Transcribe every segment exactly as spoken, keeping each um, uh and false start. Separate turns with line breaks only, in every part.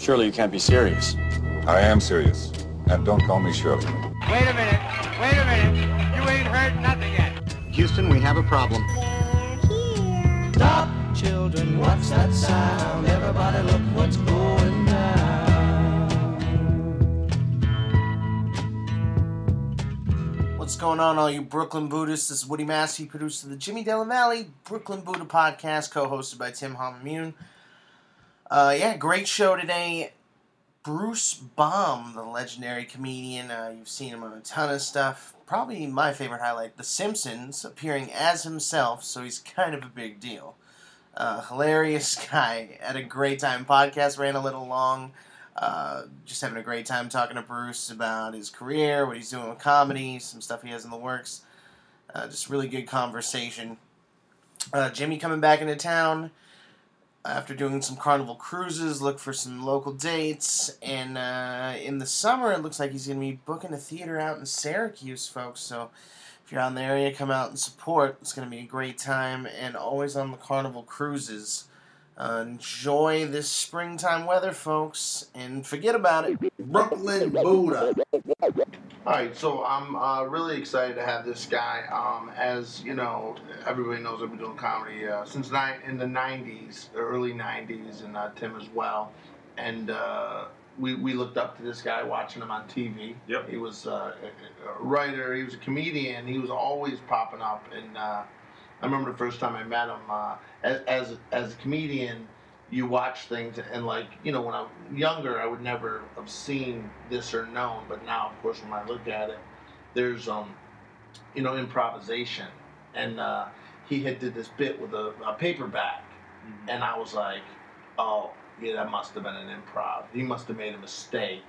Surely you can't be serious.
I am serious. And don't call me Shirley.
Wait a minute. Wait a minute. You ain't heard nothing yet.
Houston, we have a problem.
They're here.
Stop, children, what's that sound? Everybody look what's going down.
What's going on, all you Brooklyn Buddhists? This is Woody Massey, producer of the Jimmy Dale O'Malley Brooklyn Buddha podcast, co-hosted by Tim Hamamoon. Uh, yeah, great show today. Bruce Baum, the legendary comedian. Uh, you've seen him on a ton of stuff. Probably my favorite highlight, The Simpsons, appearing as himself, so he's kind of a big deal. Uh, hilarious guy. Had a great time. Podcast ran a little long. Uh, just having a great time talking to Bruce about his career, what he's doing with comedy, some stuff he has in the works. Uh, just really good conversation. Uh, Jimmy coming back into town after doing some Carnival cruises, look for some local dates, and uh, in the summer it looks like he's going to be booking a theater out in Syracuse, folks, so if you're out in the area, come out and support. It's going to be a great time, and always on the Carnival cruises. Uh, enjoy this springtime weather, folks, and forget about it. Brooklyn Buddha.
All right, so I'm uh, really excited to have this guy. Um, as you know, everybody knows I've been doing comedy uh, since ni- in the nineties, the early nineties, and uh, Tim as well. And uh, we we looked up to this guy, watching him on T V.
Yep.
He was uh, a, a writer. He was a comedian. He was always popping up. And uh, I remember the first time I met him. Uh, as as as a comedian, you watch things, and like, you know, when I was younger, I would never have seen this or known, but now, of course, when I look at it, there's, um, you know, improvisation, and uh, he had did this bit with a, a paper bag, mm-hmm. and I was like, oh, yeah, that must have been an improv. He must have made a mistake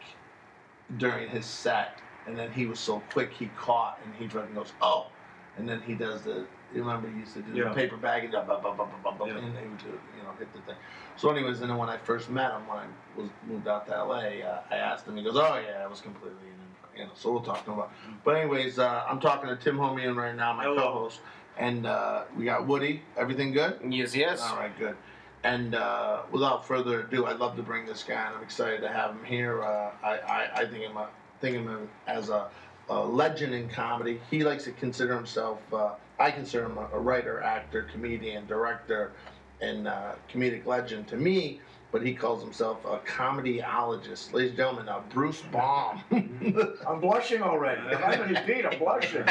during his set, and then he was so quick, he caught, and he fucking goes, oh, and then he does the, you remember he used to do
yeah.
the paper bag and, blah, blah, blah, blah, blah, blah,
yeah.
and he would do, you know, hit the thing. So anyways, and then when I first met him, when I was moved out to L A, uh, I asked him, he goes, oh yeah, I was completely, you know, so we'll talk to him about it. But anyways, uh, I'm talking to Tim Hamamoon right now, my
Hello.
co-host, and uh, we got Woody. Everything good?
Yes, yes.
All right, good. And uh, without further ado, I'd love to bring this guy, and I'm excited to have him here. Uh, I, I, I think him, uh, think him as a, a legend in comedy. He likes to consider himself, uh, I consider him a, a writer, actor, comedian, director, and uh, comedic legend to me, but he calls himself a comedyologist. Ladies and gentlemen, uh, Bruce Baum.
I'm blushing already. I'm in his feet, I'm blushing.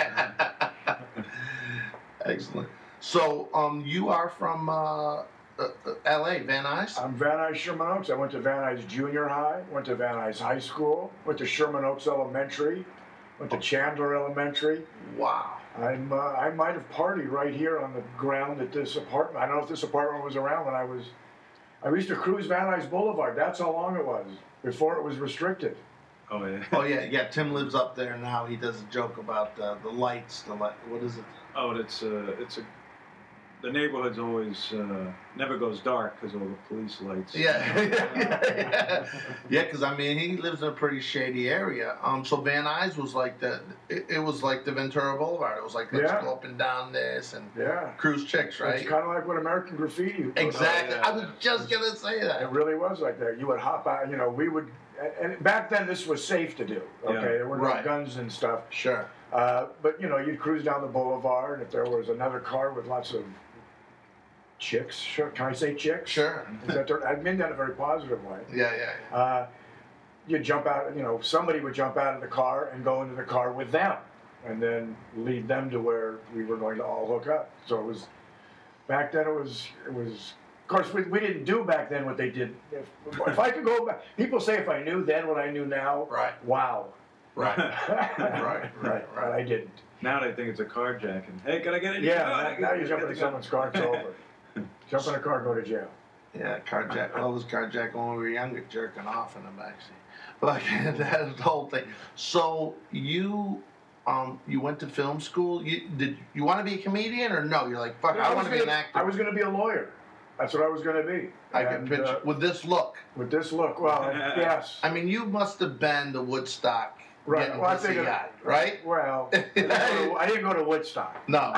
Excellent. So, um, you are from uh, uh, L A, Van Nuys?
I'm Van Nuys, Sherman Oaks. I went to Van Nuys Junior High, went to Van Nuys High School, went to Sherman Oaks Elementary, went to Chandler Elementary.
Wow.
I'm, uh, I might have partied right here on the ground at this apartment. I don't know if this apartment was around when I was, I used to cruise Van Nuys Boulevard. That's how long it was, before it was restricted.
Oh, yeah.
Oh, yeah, yeah. Tim lives up there now. He does a joke about uh, the lights. The light. What is it?
Oh, it's uh, it's a. The neighborhood's always uh, never goes dark because of all the police lights.
Yeah, yeah, yeah. Because I mean, he lives in a pretty shady area. Um, so Van Nuys was like the. It, it was like the Ventura Boulevard. It was like let's
Yeah.
go up and down this and
Yeah.
cruise chicks, right?
It's kind of like what American Graffiti was.
Exactly.
Oh, yeah.
I was just gonna say that.
It really was like that. You would hop out, you know, we would, and and back then this was safe to do, okay?
Yeah.
There were no
Right.
guns and stuff.
Sure.
Uh, but, you know, you'd cruise down the boulevard, and if there was another car with lots of chicks, sure, can I say chicks?
Sure.
Is that ter- I mean that in a very positive way.
Yeah, yeah. yeah.
Uh, you'd jump out, you know, somebody would jump out of the car and go into the car with them, and then lead them to where we were going to all hook up. So it was, back then it was, it was, of course, we, we didn't do back then what they did. If, if I could go back, people say if I knew then what I knew now,
Right.
wow.
Right.
right,
right,
right, right. I didn't.
Now they think it's a carjacking. Hey, can I get in?
Yeah,
car?
now, now you jump into someone's car, it's over. Jump in a car, go to jail.
Yeah, carjack. Well, it was carjack when we were younger, jerking off in the backseat. But that's the whole thing. So you, um, you went to film school. You did you want to be a comedian or no? You're like, fuck,
No,
I,
was
want to be
gonna-
an actor.
I was going to be a lawyer. That's what I was going to be.
I can
And,
picture
uh,
with this look.
with this look. Well, yes.
I mean, you must have been the Woodstock.
Right.
Getting
Well, I
pussy
think it-
guy, right?
Well, I didn't go to- I didn't go to Woodstock.
No.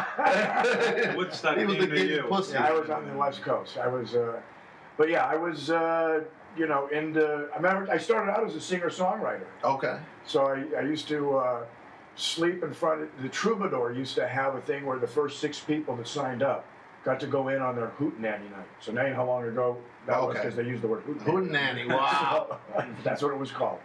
Woodstock
he was the
came to
getting
you.
pussy.
Yeah, I was on the West Coast. I was, uh, but yeah, I was uh, you know, into. I remember I started out as a singer-songwriter.
Okay.
So I, I used to uh, sleep in front of the Troubadour. Used to have a thing where the first six people that signed up got to go in on their hootenanny night. So now you know how long ago that was,
Okay.
because they used the word hootenanny.
Hootenanny, wow.
That's what it was called.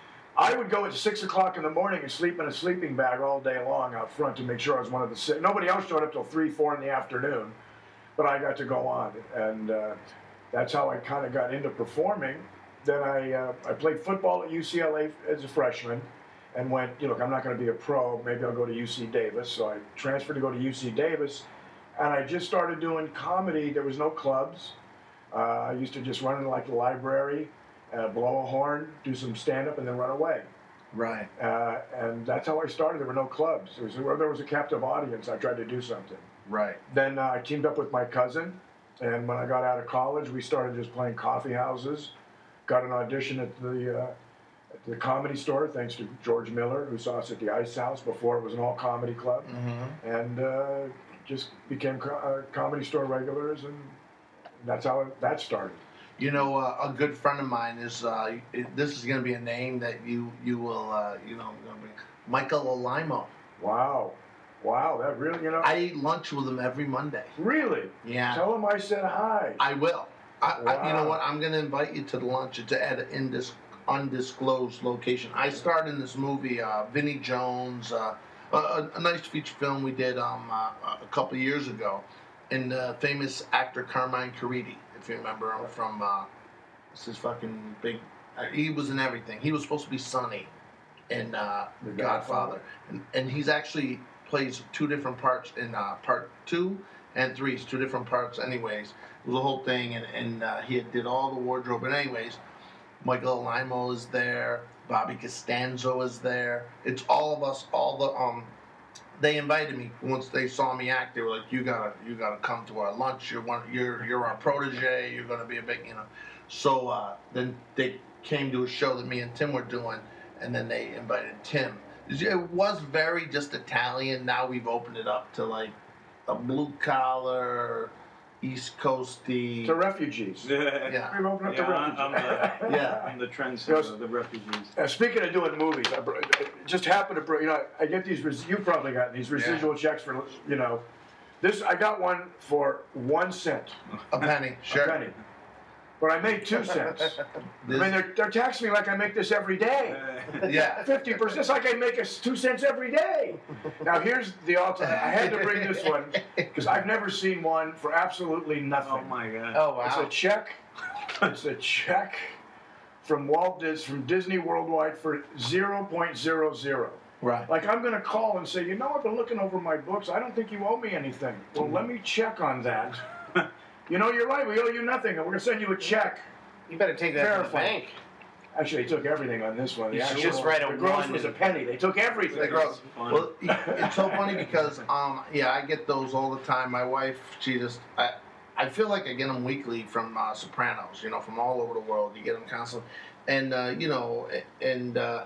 I would go at six o'clock in the morning and sleep in a sleeping bag all day long out front to make sure I was one of the six. Nobody else showed up till three, four in the afternoon, but I got to go on, and uh, that's how I kind of got into performing. Then I uh, I played football at U C L A as a freshman, and went, you know, look, I'm not going to be a pro. Maybe I'll go to U C Davis. So I transferred to go to U C Davis, and I just started doing comedy. There was no clubs. Uh, I used to just run in like the library, uh, blow a horn, do some stand-up, and then run away.
Right.
Uh, and that's how I started. There were no clubs. It was, where there was a captive audience, I tried to do something.
Right.
Then uh, I teamed up with my cousin, and when I got out of college, we started just playing coffee houses. Got an audition at the uh, at the Comedy Store, thanks to George Miller, who saw us at the Ice House before it was an all-comedy club.
Mm-hmm.
And uh, just became co- uh, Comedy Store regulars, and that's how it, that started.
You know, uh, a good friend of mine is. Uh, it, this is going to be a name that you you will uh, you know gonna bring. Michael Olimo.
Wow. Wow, that really, you know.
I eat lunch with him every Monday.
Really?
Yeah.
Tell him I said hi.
I will. I, I, you know
Wow.
what? I'm going to invite you to the lunch. It's at an indis- undisclosed location. I starred in this movie, uh, Vinnie Jones, uh, a, a nice feature film we did um, uh, a couple of years ago, and uh, famous actor Carmine Caridi, if you remember him from. Uh, this is fucking big. Uh, he was in everything. He was supposed to be Sonny in uh,
The
Godfather,
Godfather.
and and he's actually plays two different parts in uh, part two and three. It's two different parts, anyways. It was a whole thing, and, and uh, he did all the wardrobe. But anyways, Michael Limo is there. Bobby Costanzo is there. It's all of us. All the um, they invited me once they saw me act. They were like, "You gotta, you gotta come to our lunch. You're one. You're you're our protege. You're gonna be a big, you know." So uh, then they came to a show that me and Tim were doing, and then they invited Tim. It was very just Italian. Now we've opened it up to like a blue collar, East Coasty.
To refugees.
Yeah.
We've opened up to
Yeah, I'm,
refugees.
I'm the,
Yeah.
I'm the trendsetter
Yes.
of the refugees.
Uh, speaking of doing movies, I br- it just happened to, br- you know, I get these, res- you probably got these residual checks for, you know, this, I got one for one cent,
A penny, sure.
a penny. But I made two cents. I mean, they're, they're taxing me like I make this every day.
Yeah.
fifty percent, it's like I make us two cents every day. Now here's the alternate. I had to bring this one because I've never seen one for absolutely nothing.
Oh my god.
Oh wow.
It's a check. It's a check from Walt Disney, from Disney Worldwide for zero point zero zero.
Right.
Like I'm going to call and say, you know, I've been looking over my books. I don't think you owe me anything. Well, let me check on that. You know, you're right. We owe you nothing. And we're going to send you a check.
You better take that to the
Verify.
bank.
Actually, they took everything on this one. The
You should
actual-
just write a
the gross
one
was a
and-
penny. They took everything.
The gross.
Fun.
Well, it's so funny because um, yeah, I get those all the time. My wife, she just, I, I feel like I get them weekly from uh, Sopranos. You know, from all over the world. You get them constantly, and uh, you know, and uh,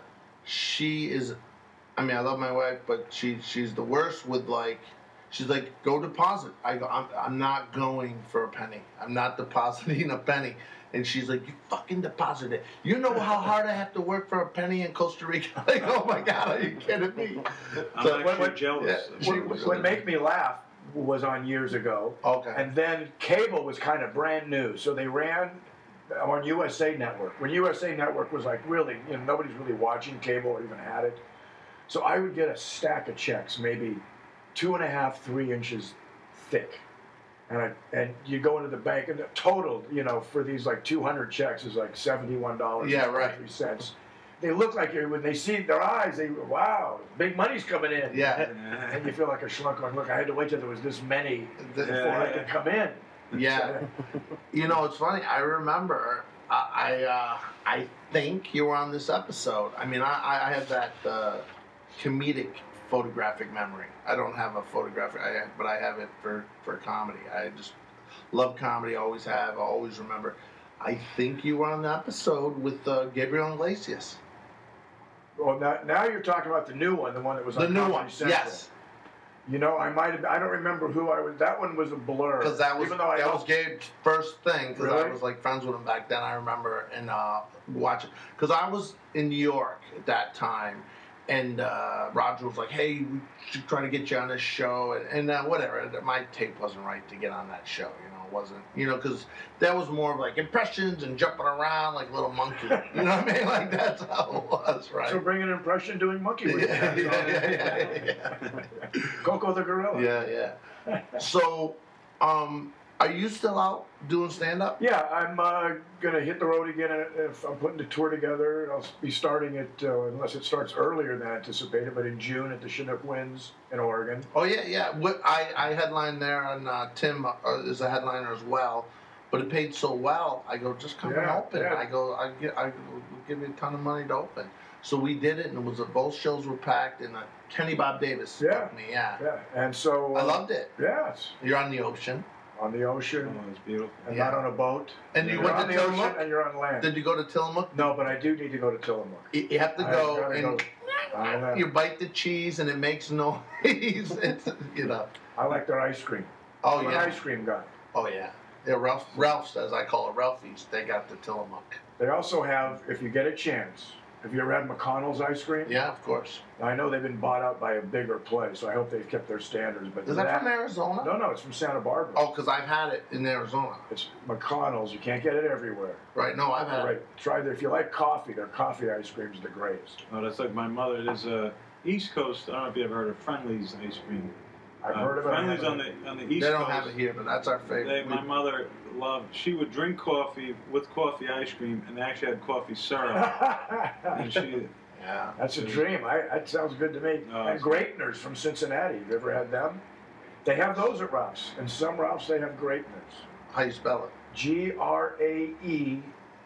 she is. I mean, I love my wife, but she she's the worst with like. She's like, go deposit. I go, I'm, I'm not going for a penny. I'm not depositing a penny. And she's like, you fucking deposit it. You know how hard I have to work for a penny in Costa Rica? Like, oh my God, are you kidding me?
I'm
So-
actually
what-
jealous.
yeah,
of
she
What,
was-
what made me laugh was on years ago.
Okay.
And then cable was kind of brand new. So they ran on U S A Network. When U S A Network was like really, you know, nobody's really watching cable or even had it. So I would get a stack of checks, maybe two and a half, three inches thick. And I, and you go into the bank and the total, you know, for these like two hundred checks is like seventy-one dollars
Yeah,
and
right.
three cents. They look like you're, when they see their eyes, they, wow, big money's coming in.
Yeah.
And you feel like a schlunk going, look, I had to wait till there was this many
The-
before I could come in.
Yeah. You know, it's funny. I remember. Uh, I uh, I think you were on this episode. I mean, I I have that uh, comedic photographic memory. I don't have a photographic, I, but I have it for for comedy. I just love comedy. Always have. I always remember. I think you were on the episode with uh, Gabriel Iglesias.
Well, now, now you're talking about the new one, the one that was
The
on
new
Comedy
one.
Central.
Yes.
You know, I might have. I don't remember who I was. That one was a blur.
Because that was
Even though I
that
don't-
was Gabe's first thing. Because I
Really?
was like friends with him back then. I remember and uh, watching. Because I was in New York at that time, and uh, Roger was like, "Hey, we should try to get you on this show," and, and uh, whatever. My tape wasn't right to get on that show. You know, it wasn't. You know, because that was more of like impressions and jumping around like a little monkey. You know what I mean? Like that's how it was, right?
So bring an impression doing monkey with
yeah,
you.
yeah, yeah, yeah, yeah.
Coco the gorilla.
Yeah, yeah. So, um, are you still out doing stand up?
Yeah, I'm uh, gonna hit the road again. uh, If I'm putting the tour together, I'll be starting it uh, unless it starts earlier than anticipated, but in June at the Chinook Winds in Oregon.
Oh yeah, yeah. What I I headlined there, and uh, Tim uh, is a headliner as well. But it paid so well. I go, just come and
Yeah,
open.
yeah.
I go, I get, I will give you a ton of money to open. So we did it, and it was a, both shows were packed, and uh, Kenny Bob Davis
Yeah.
booked me. Yeah,
Yeah, and so uh,
I loved it.
Yeah, it's
You're on the ocean.
on the ocean
Oh, it's beautiful.
and
Yeah.
not on a boat.
And you
You're
went
on
to
the ocean
Tillamook?
and you're on land.
Did you go to Tillamook?
No, but I do need to go to Tillamook.
You, you have to
I
go
gotta
and
go. I know.
you bite the cheese, and it makes noise. It's, you know.
I like their ice cream.
Oh
I'm
yeah.
an ice cream guy.
Oh yeah. Yeah, Ralph, Ralph's, as I call it, Ralphie's. They got the Tillamook.
They also have, if you get a chance, have you ever had McConnell's ice cream?
Yeah, of course.
I know they've been bought out by a bigger place, so I hope they've kept their standards. But
Is that from Arizona?
No, no, it's from Santa Barbara.
Oh, because I've had it in Arizona.
It's McConnell's. You can't get it everywhere.
Right? No, I've had
Right.
it.
Try that. If you like coffee, their coffee ice cream is the greatest.
Oh, that's like my mother. There's a East Coast. I don't know if you ever heard of Friendly's ice cream.
I've
Uh,
heard of it. I
Friendly's
haven't-
on the on the East
They don't
Coast.
have it here, but that's our favorite.
They,
We-
my mother loved. She would drink coffee with coffee ice cream, and they actually had coffee syrup. and she,
yeah.
That's a dream. I, that sounds good to me.
Oh,
and
it's-
Greatners from Cincinnati. Have you ever had them? They have those at Ralph's. And some Ralph's, they have Greatners.
How you spell it?
G R A E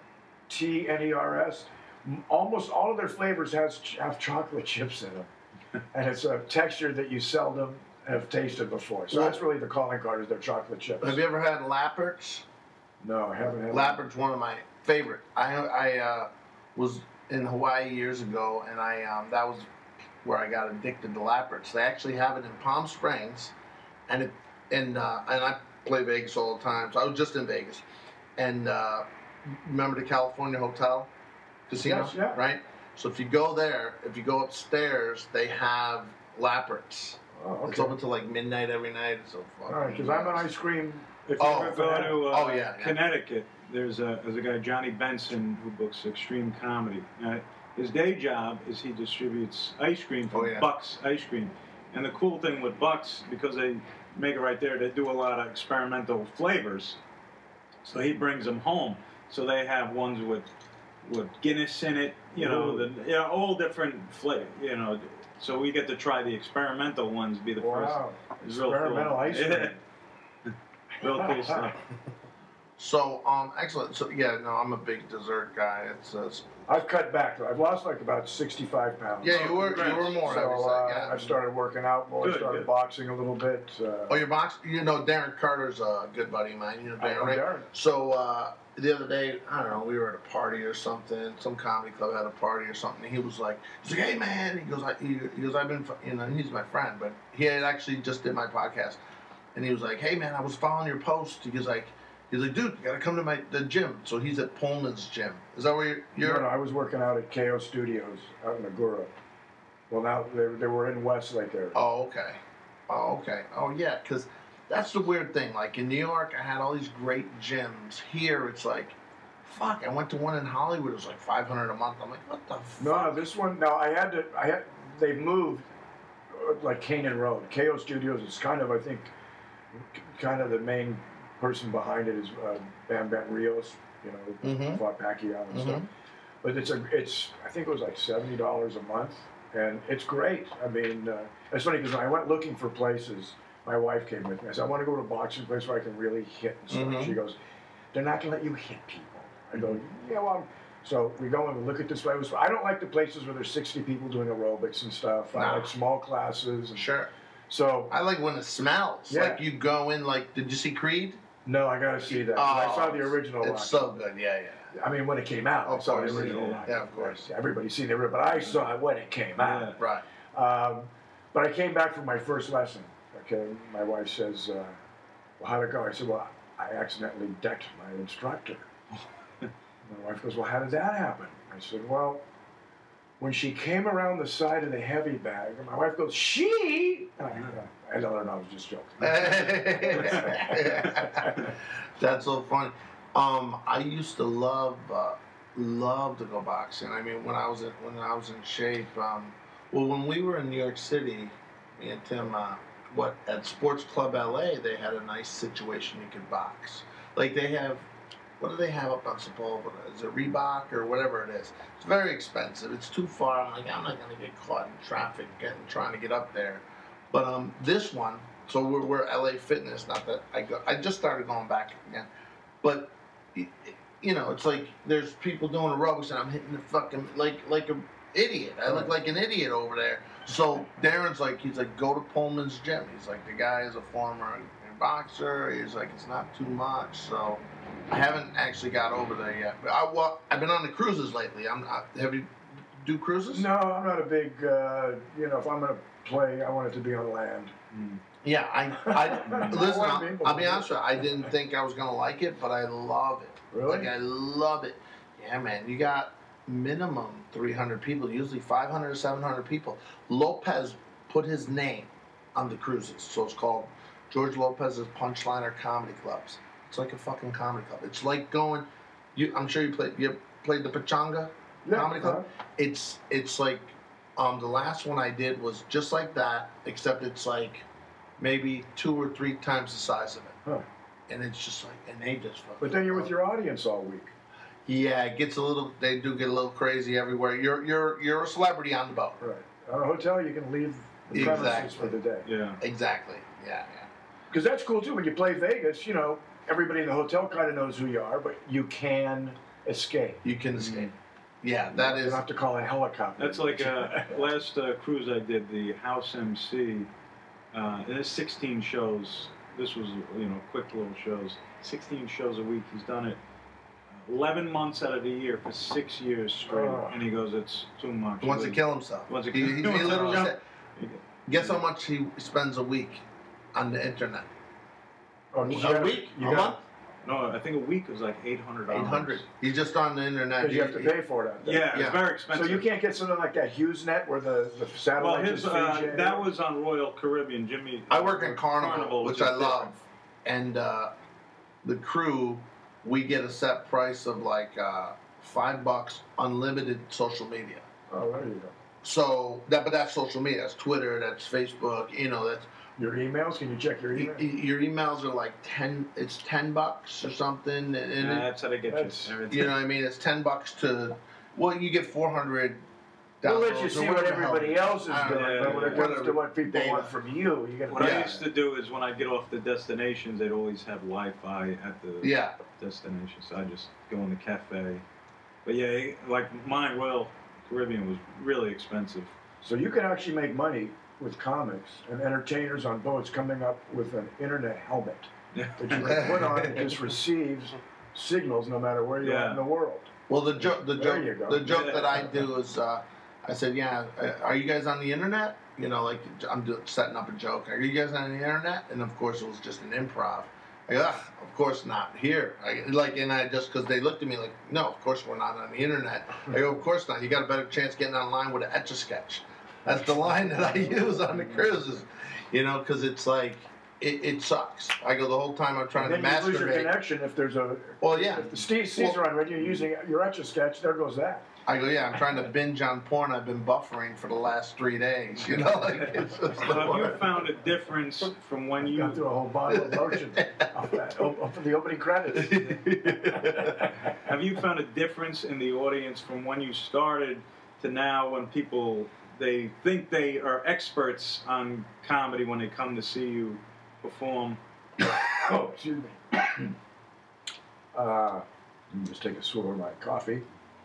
T N E R S. M- Almost all of their flavors has ch- have chocolate chips in them. And it's a texture that you seldom have tasted before. So that's really the calling card is their chocolate chips.
Have you ever had Lappert's?
No, I haven't had
Lappert's one of my favorite. I I uh, was in Hawaii years ago, and I um, that was where I got addicted to Lappert's. They actually have it in Palm Springs, and it and uh, and I play Vegas all the time. So I was just in Vegas, and uh, remember the California Hotel Casino,
Yes, yeah.
right? So if you go there, if you go upstairs, they have Lappert's.
Oh, okay.
It's open till like midnight every night. So
All right, because I'm an ice cream.
if you
Oh,
ever go to uh,
oh, yeah, yeah.
Connecticut, there's a there's a guy Johnny Benson who books extreme comedy. Now, his day job is he distributes ice cream from
Oh, yeah.
Buck's Ice Cream, and the cool thing with Buck's, because they make it right there, they do a lot of experimental flavors. So he brings them home. So they have ones with with Guinness in it, you know,
Ooh.
the you know all different flavors, you know. So we get to try the experimental ones. Be the
Wow.
first. It's real
Experimental
cool.
ice cream.
Real cool stuff.
So, um, excellent. So, yeah, no, I'm a big dessert guy. It's, uh, it's
I've cut back though. I've lost like about sixty-five pounds.
yeah, you were you were more. I
So
would say,
uh,
yeah.
I've started working out more.
Good,
started
good.
boxing a little bit. Uh,
Oh, your box. You know, Darren Carter's a good buddy of mine. You know
I
Darren,
know
right?
Darren.
So uh, the other day, I don't know, we were at a party or something. Some comedy club had a party or something. And he was like, he's like, hey man, he goes, I, he, he goes, I've been, you know, he's my friend, but he had actually just did my podcast, and he was like, hey man, I was following your post. He goes like, he's like, dude, you gotta come to my the gym. So he's at Pullman's gym. Is that where you're? you're
No, no, I was working out at K O Studios out in Agoura. Well, now they, they were in Westlake area.
Oh, okay. Oh, okay. Oh, yeah, because that's the weird thing. Like, in New York, I had all these great gyms. Here, it's like, fuck, I went to one in Hollywood. It was like five hundred dollars a month. I'm like, what the fuck?
No, this one. No, I had to. I had. They've moved, uh, like Canaan Road. K O Studios is kind of, I think, k- kind of the main person behind it is uh, Bam Bam Rios. You know,
Mhm.
fought Pacquiao and stuff.
Mhm.
But it's a. It's. I think it was like seventy dollars a month, and it's great. I mean, uh, it's funny because when I went looking for places, my wife came with me. I said, I want to go to a boxing place where I can really hit and stuff.
Mhm.
She goes, they're not gonna let you hit people. I go, yeah, well. So we go and we look at this place. I don't like the places where there's sixty people doing aerobics and stuff. I
No.
like small classes. And
Sure.
So
I like when it smells.
Yeah.
Like, you go in, like, did you see Creed?
no, I gotta see that. 'cause I saw the original.
It's
Rocky.
so good. Yeah, yeah.
I mean, when it came out, I
Of
saw
course,
the original.
yeah.
Rocky.
Yeah, of course.
Everybody's seen the original, but I saw it when it came out.
Right.
Um, But I came back from my first lesson. Okay, my wife says, uh, "Well, how'd it go?" I said, "Well, I accidentally decked my instructor." My wife goes, "Well, how did that happen?" I said, "Well, when she came around the side of the heavy bag," and my wife goes, "She?" And I, I let her know I was just joking.
That's so funny. Um, I used to love, uh, love to go boxing. I mean, when I was in, when I was in shape. Um, well, when we were in New York City, me and Tim, uh, what at Sports Club L A, they had a nice situation you could box. Like they have, what do they have up on Sepulveda? Is it Reebok or whatever it is? It's very expensive. It's too far. I'm like, I'm not gonna get caught in traffic getting trying to get up there. But um, this one, so we're, we're L A Fitness. Not that I go, I just started going back again, but you know, it's like there's people doing aerobics and I'm hitting the fucking like like an idiot. I look like an idiot over there. So Darren's like, he's like, go to Pullman's gym. He's like, the guy is a former boxer. He's like, it's not too much. So I haven't actually got over there yet. But I well, I've been on the cruises lately. I'm not, have you do cruises?
No, I'm not a big. Uh, you know, if I'm gonna play, I want it to be on land.
Mm. Yeah, I, I listen. I'll, I'll be honest with you. I didn't think I was gonna like it, but I love it.
Really?
Like I love it. Yeah, man. You got minimum three hundred people, usually five hundred or seven hundred people. Lopez put his name on the cruises, so it's called George Lopez's Punchliner Comedy Clubs. It's like a fucking comedy club. It's like going. You, I'm sure you played. You played the Pachanga
Yeah,
Comedy Club.
uh-huh.
It's it's like um, the last one I did was just like that, except it's like maybe two or three times the size of it.
Huh.
And it's just like, and they just fucking.
But then you're with your audience all week.
Yeah, it gets a little. They do get a little crazy everywhere. You're you're you're a celebrity on the boat.
Right. On a hotel, you can leave the premises
Exactly.
for the day.
Yeah.
Exactly. Yeah, yeah.
Because that's cool too. When you play Vegas, you know, everybody in the hotel kind of knows who you are, but you can escape.
You can escape. Yeah, that
You
is.
don't have to call a helicopter.
That's like uh, last uh, cruise I did, the House M C. Uh, there's sixteen shows. This was, you know, quick little shows. sixteen shows a week. He's done it eleven months out of the year for six years straight.
Oh.
And he goes, it's too much.
He wants to kill himself.
Wants to
He,
kill-
he, he
he wants to
literally
jump.
said, guess how much he spends a week on the internet?
Oh, you
A
gotta-
week?
You
A
got
month?
No, I think a week was like eight hundred dollars.
Eight hundred. He's just on the internet.
Because you have to
He-
pay for it. out there.
Yeah, it's
Yeah.
very
So
expensive.
you can't get something like that HughesNet where the, the
Well,
satellite
his,
just
uh,
feeds you.
that was on Royal Caribbean. Jimmy.
I work in Carnival, which
is
I love,
different.
and uh, the crew, we get a set price of like uh, five bucks, unlimited social media.
Oh, there you go.
So that, but that's social media. That's Twitter. That's Facebook. You know, that's
Your emails? Can you check your
y-
email?
y- your emails are like ten. It's ten bucks or something, and, and
Nah,
it,
that's how they get
That's-
you. Everything.
you know what I mean. It's ten bucks to. Well, you get four hundred.
We'll let you see what everybody else is
I
doing,
don't
know,
but when it
whatever.
comes to what people
Data.
want from you, you got
What
to.
I
Yeah.
used to do is when I get off the destinations, they'd always have Wi-Fi at the
Yeah.
destination, so I just go in the cafe. But yeah, it- like mine, Royal Caribbean was really expensive.
So you can actually make money with comics and entertainers on boats coming up with an internet helmet
Yeah.
that you can put on and just receives signals no matter where you are
Yeah.
in the world.
Well, the joke, the
There
joke,
you go.
the joke
Yeah.
that I do is, uh, I said, yeah, uh, are you guys on the internet? You know, like I'm do, setting up a joke. Are you guys on the internet? And of course, it was just an improv. I go, ah, of course not here. I, like, and I just because they looked at me like, no, of course we're not on the internet. I go, of course not. You got a better chance getting online with an Etch a Sketch. That's the line that I use on the cruises. You know, because it's like. It, it sucks. I go the whole time I'm trying
And
to
then you lose your
masturbate.
connection if there's a.
Well, yeah.
If the Steve Caesar on radio using your Etch a Sketch, there goes that.
I go, yeah, I'm trying to binge on porn. I've been buffering for the last three days. You know, like it's just the
So have you
worst.
found a difference from when you
Got through a whole bottle of lotion off, that, off of the opening credits.
have you found a difference in the audience from when you started to now when people they think they are experts on comedy when they come to see you perform?
Oh, excuse me. uh, let me just take a swig of my coffee.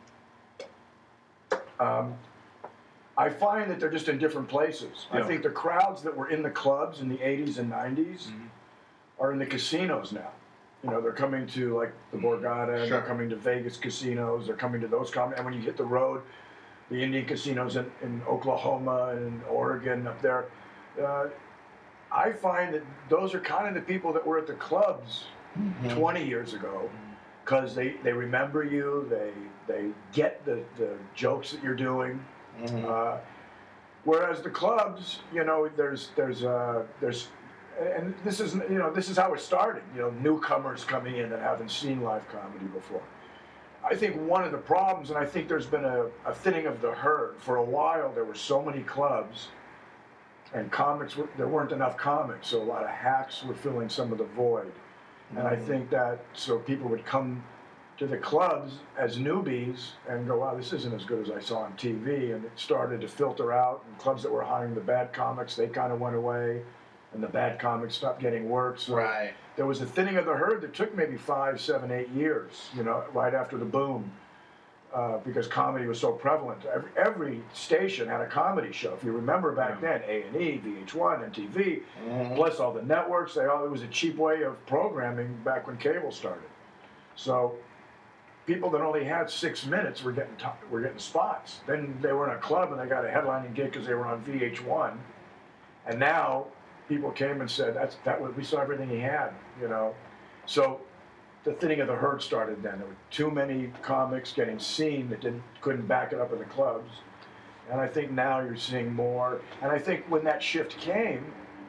Um, I find that they're just in different places. I
Yeah.
think the crowds that were in the clubs in the eighties and nineties
Mhm.
are in the casinos now. You know, they're coming to like the Borgata, and
Sure.
they're coming to Vegas casinos, they're coming to those com- and when you hit the road, the Indian casinos in, in Oklahoma and Oregon up there. Uh, I find that those are kind of the people that were at the clubs mm-hmm. twenty years ago, because they, they remember you, they they get the, the jokes that you're doing. Mm-hmm. Uh, whereas the clubs, you know, there's there's uh, there's and this is you know this is how it started. You know, newcomers coming in that haven't seen live comedy before. I think one of the problems, and I think there's been a, a thinning of the herd. For a while, there were so many clubs, and comics were, there weren't enough comics, so a lot of hacks were filling some of the void. Mm-hmm. And I think that so people would come to the clubs as newbies and go, wow, this isn't as good as I saw on T V. And it started to filter out, and clubs that were hiring the bad comics, they kind of went away, and the bad comics stopped getting work. So
right.
there was a thinning of the herd that took maybe five, seven, eight years, you know, right after the boom, uh, because comedy was so prevalent. Every, every station had a comedy show. If you remember back yeah. then, A and E, V H one, M T V, mm-hmm. plus all the networks, they all, it was a cheap way of programming back when cable started. So people that only had six minutes were getting t- were getting spots. Then they were in a club and they got a headlining gig because they were on V H one. And now people came and said, "That's that was we saw everything he had," you know. So the thinning of the herd started then. There were too many comics getting seen that didn't couldn't back it up in the clubs. And I think now you're seeing more. And I think when that shift came,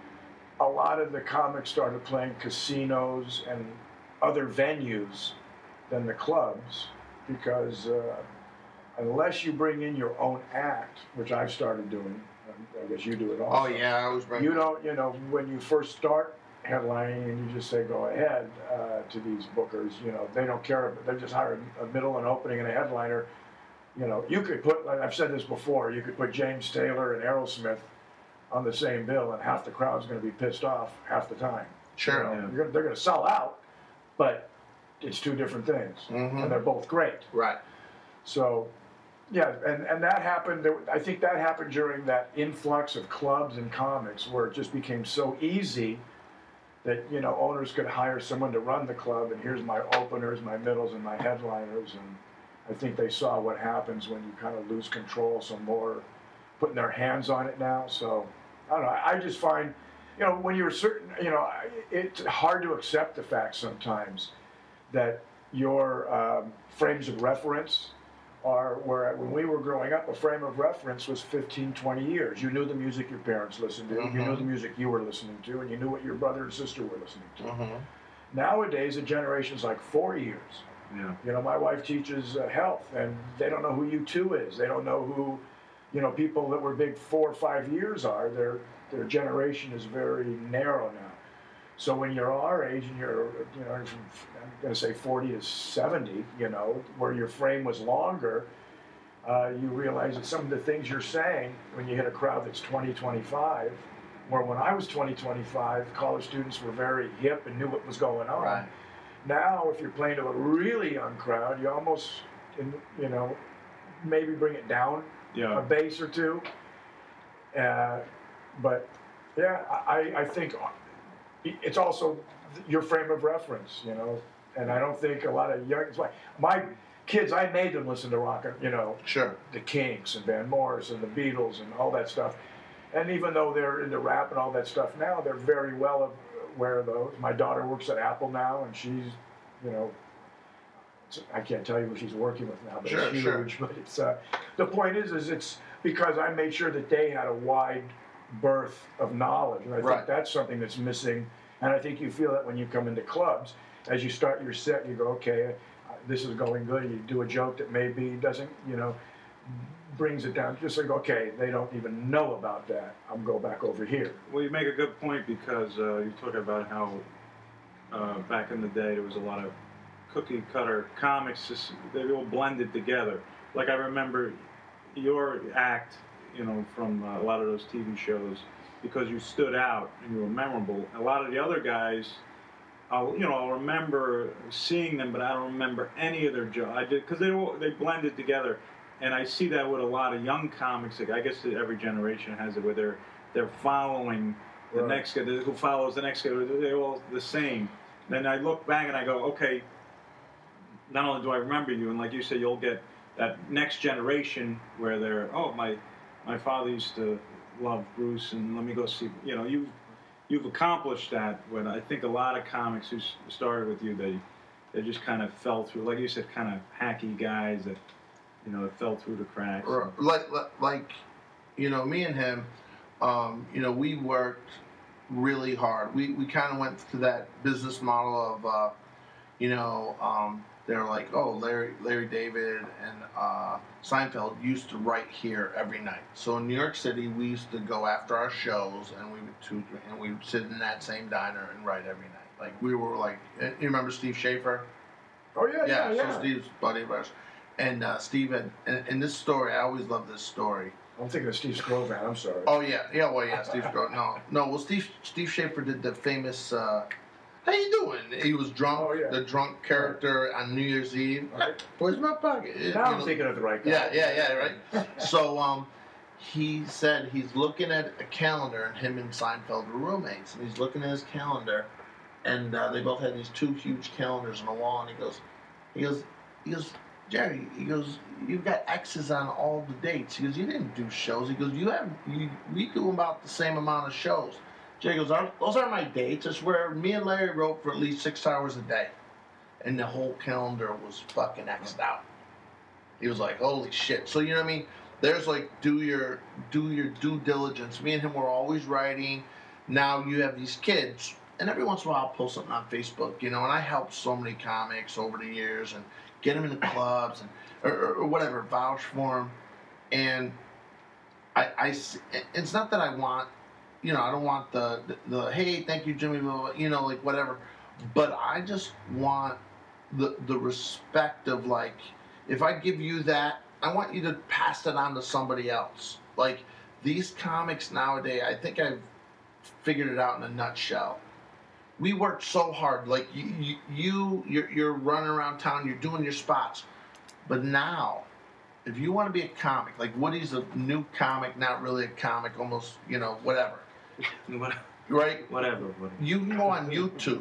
a lot of the comics started playing casinos and other venues than the clubs, because uh, unless you bring in your own act, which I've started doing, I guess you do it also.
Oh yeah, I was.
You don't, you know, when you first start headlining and you just say go ahead uh, to these bookers, you know, they don't care. They just hire a middle, an opening, and a headliner. You know, you could put, like I've said this before, you could put James Taylor and Aerosmith on the same bill, and half the crowd's going to be pissed off half the time.
Sure.
You know, yeah. Gonna, they're going to sell out, but it's two different things, mm-hmm. and they're both great.
Right.
So, yeah, and, and that happened, I think that happened during that influx of clubs and comics where it just became so easy that, you know, owners could hire someone to run the club, and here's my openers, my middles, and my headliners, and I think they saw what happens when you kind of lose control, so more putting their hands on it now. So, I don't know, I just find, you know, when you're certain, you know, it's hard to accept the fact sometimes that your um, frames of reference are where, when we were growing up, a frame of reference was fifteen, twenty years. You knew the music your parents listened to, mm-hmm. you knew the music you were listening to, and you knew what your brother and sister were listening to. Mm-hmm. Nowadays, a generation's like four years.
Yeah.
You know, my wife teaches uh, health, and they don't know who U two is. They don't know who, you know, people that were big four or five years are. Their their generation is very narrow now. So when you're our age and you're, you know, from, I'm going to say forty to seventy, you know, where your frame was longer, uh, you realize that some of the things you're saying when you hit a crowd that's twenty, twenty-five, where when I was twenty, twenty-five, college students were very hip and knew what was going on.
Right.
Now, if you're playing to a really young crowd, you almost, you know, maybe bring it down
yeah.
a base or two. Uh, but, yeah, I, I think it's also your frame of reference, you know. And I don't think a lot of young, it's like my kids, I made them listen to rock, you know,
sure,
the Kinks and Van Morrison and the Beatles and all that stuff. And even though they're into rap and all that stuff now, they're very well aware of those. My daughter works at Apple now, and she's, you know, I can't tell you who she's working with now, but
sure,
it's huge.
Sure.
But it's uh, the point is, is it's because I made sure that they had a wide berth of knowledge, and I
right.
think that's something that's missing. And I think you feel that when you come into clubs, as you start your set, you go, okay, this is going good. You do a joke that maybe doesn't, you know, brings it down. Just like, okay, they don't even know about that. I'm go back over here.
Well, you make a good point, because uh, you talk about how uh, back in the day there was a lot of cookie cutter comics. Just, they all blended together. Like I remember your act, you know, from uh, a lot of those T V shows, because you stood out and you were memorable. A lot of the other guys, I'll, you know, I'll remember seeing them, but I don't remember any of their jokes. I did, because they all, they blended together. And I see that with a lot of young comics. Like, I guess every generation has it, where they're they're following the
right.
next guy, who follows the next guy. They're all the same. Then I look back and I go, okay, not only do I remember you, and like you said, you'll get that next generation where they're, oh, my my father used to love Bruce, and let me go see. You know, you you've accomplished that. When I think a lot of comics who s- started with you, they they just kind of fell through, like you said, kind of hacky guys that, you know, that fell through the cracks.
Or, like, like, like, you know, me and him, um, you know, we worked really hard. We we kind of went to that business model of, uh, you know, um, they're like, oh, Larry, Larry David and uh, Seinfeld used to write here every night. So in New York City, we used to go after our shows, and we would to, and we would sit in that same diner and write every night. Like we were like, you remember Steve Schaefer?
Oh yeah, yeah, yeah.
So Steve's a buddy of ours, and uh, Steve had, and, and this story, I always love this story.
I'm thinking of Steve Scrovan. I'm sorry.
Oh yeah, yeah, well yeah, Steve Scrovan. No, no. Well, Steve Steve Schaefer did the famous. Uh, How you doing? He was drunk,
Oh, yeah.
the drunk character on New Year's Eve.
Right.
Where's my pocket? You
Now I'm
know,
thinking of the right guy.
Yeah, yeah, yeah, right. So um, he said he's looking at a calendar, and him and Seinfeld were roommates, and he's looking at his calendar, and uh, they both had these two huge calendars on the wall, and he goes, he goes, he goes, Jerry, he goes, you've got X's on all the dates. He goes, you didn't do shows. He goes, you have, you, we do about the same amount of shows. Jerry goes, those are my dates. It's where me and Larry wrote for at least six hours a day. And the whole calendar was fucking X'd out. He was like, holy shit. So, you know what I mean? There's like, do your do your due diligence. Me and him were always writing. Now you have these kids. And every once in a while I'll post something on Facebook, you know, and I helped so many comics over the years and get them into clubs and or, or whatever, vouch for them. And I, I, it's not that I want, you know, I don't want the, the, the hey, thank you, Jimmy, blah, blah, you know, like whatever. But I just want the the respect of like, if I give you that, I want you to pass it on to somebody else. Like these comics nowadays, I think I've figured it out in a nutshell. We worked so hard. Like you, you, you you're, you're running around town, you're doing your spots. But now, if you want to be a comic, like Woody's a new comic, not really a comic, almost, you know, whatever. Right?
Whatever, whatever.
You can go on YouTube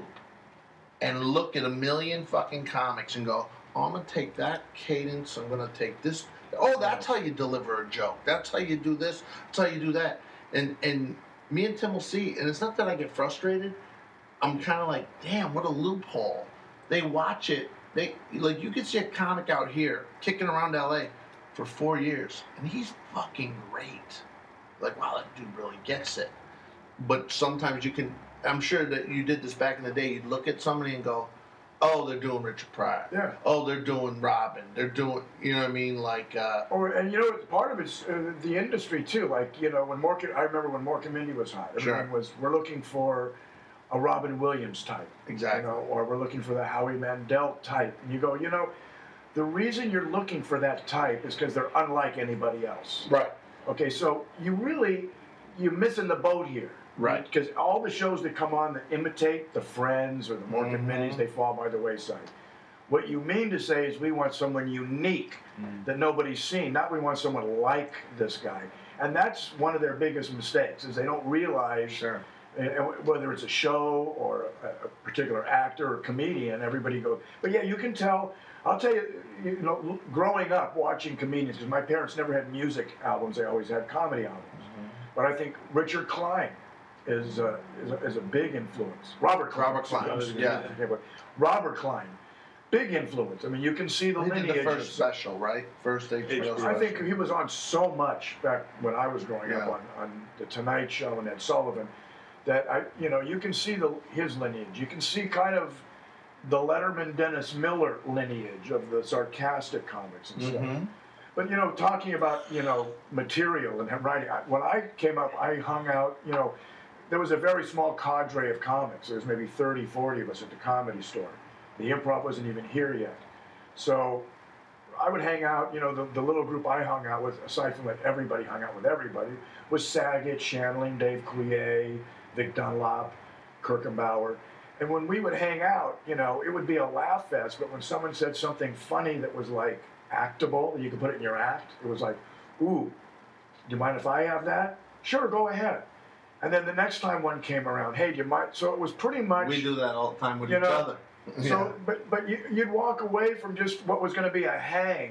and look at a million fucking comics and go, oh, I'm going to take that cadence, I'm going to take this. Oh, that's how you deliver a joke. That's how you do this. That's how you do that. And and me and Tim will see, and it's not that I get frustrated. I'm kind of like, damn, what a loophole. They watch it. They like you could see a comic out here kicking around L A for four years, and he's fucking great. Like, wow, that dude really gets it. But sometimes you can, I'm sure that you did this back in the day, you'd look at somebody and go, oh, they're doing Richard Pryor.
Yeah.
Oh, they're doing Robin. They're doing, you know what I mean? Like, uh,
Or and you know what, part of it's uh, the industry too. Like you know when Mork, I remember when Mork and Mindy was hot. Everyone
Sure.
was we're looking for a Robin Williams type.
Exactly.
You know, or we're looking for the Howie Mandel type. And you go, you know, the reason you're looking for that type is because they're unlike anybody else.
right.
Okay, so you really you're missing the boat here.
Right.
Because all the shows that come on that imitate the Friends or the Mork and
Mhm.
Minnies, they fall by the wayside. What you mean to say is we want someone unique
Mm.
that nobody's seen, not we want someone like this guy. And that's one of their biggest mistakes is they don't realize
Sure.
uh, whether it's a show or a, a particular actor or comedian, everybody goes, but yeah, you can tell. I'll tell you, you know, growing up watching comedians, because my parents never had music albums, they always had comedy albums.
Mm-hmm.
But I think Richard Klein is uh, is, a, is a big influence. Robert Klein.
Robert Klein,
excuse me.
yeah.
Okay, but Robert Klein, big influence. I mean, you can see the
He did
lineage.
the
of-
first special, right? First H B O
H B O.
special.
I think he was on so much back when I was growing
Yeah.
up on, on the Tonight Show and Ed Sullivan that I, you know, you can see the his lineage. You can see kind of the Letterman Dennis Miller lineage of the sarcastic comics and stuff.
Mhm.
But you know, talking about you know material and writing. I, when I came up, I hung out. You know, there was a very small cadre of comics. There was maybe thirty, forty of us at the Comedy Store. The Improv wasn't even here yet, so I would hang out. You know, the, the little group I hung out with, aside from that everybody hung out with everybody, was Saget, Shanley, Dave Coulier, Vic Dunlop, Kirkenbauer. And when we would hang out, you know, it would be a laugh fest. But when someone said something funny that was like actable, you could put it in your act, it was like, ooh, do you mind if I have that? Sure, go ahead. And then the next time one came around, hey, do you mind? So it was pretty much.
We do that all the time with
You
each
know,
other.
So, but but you, you'd walk away from just what was going to be a hang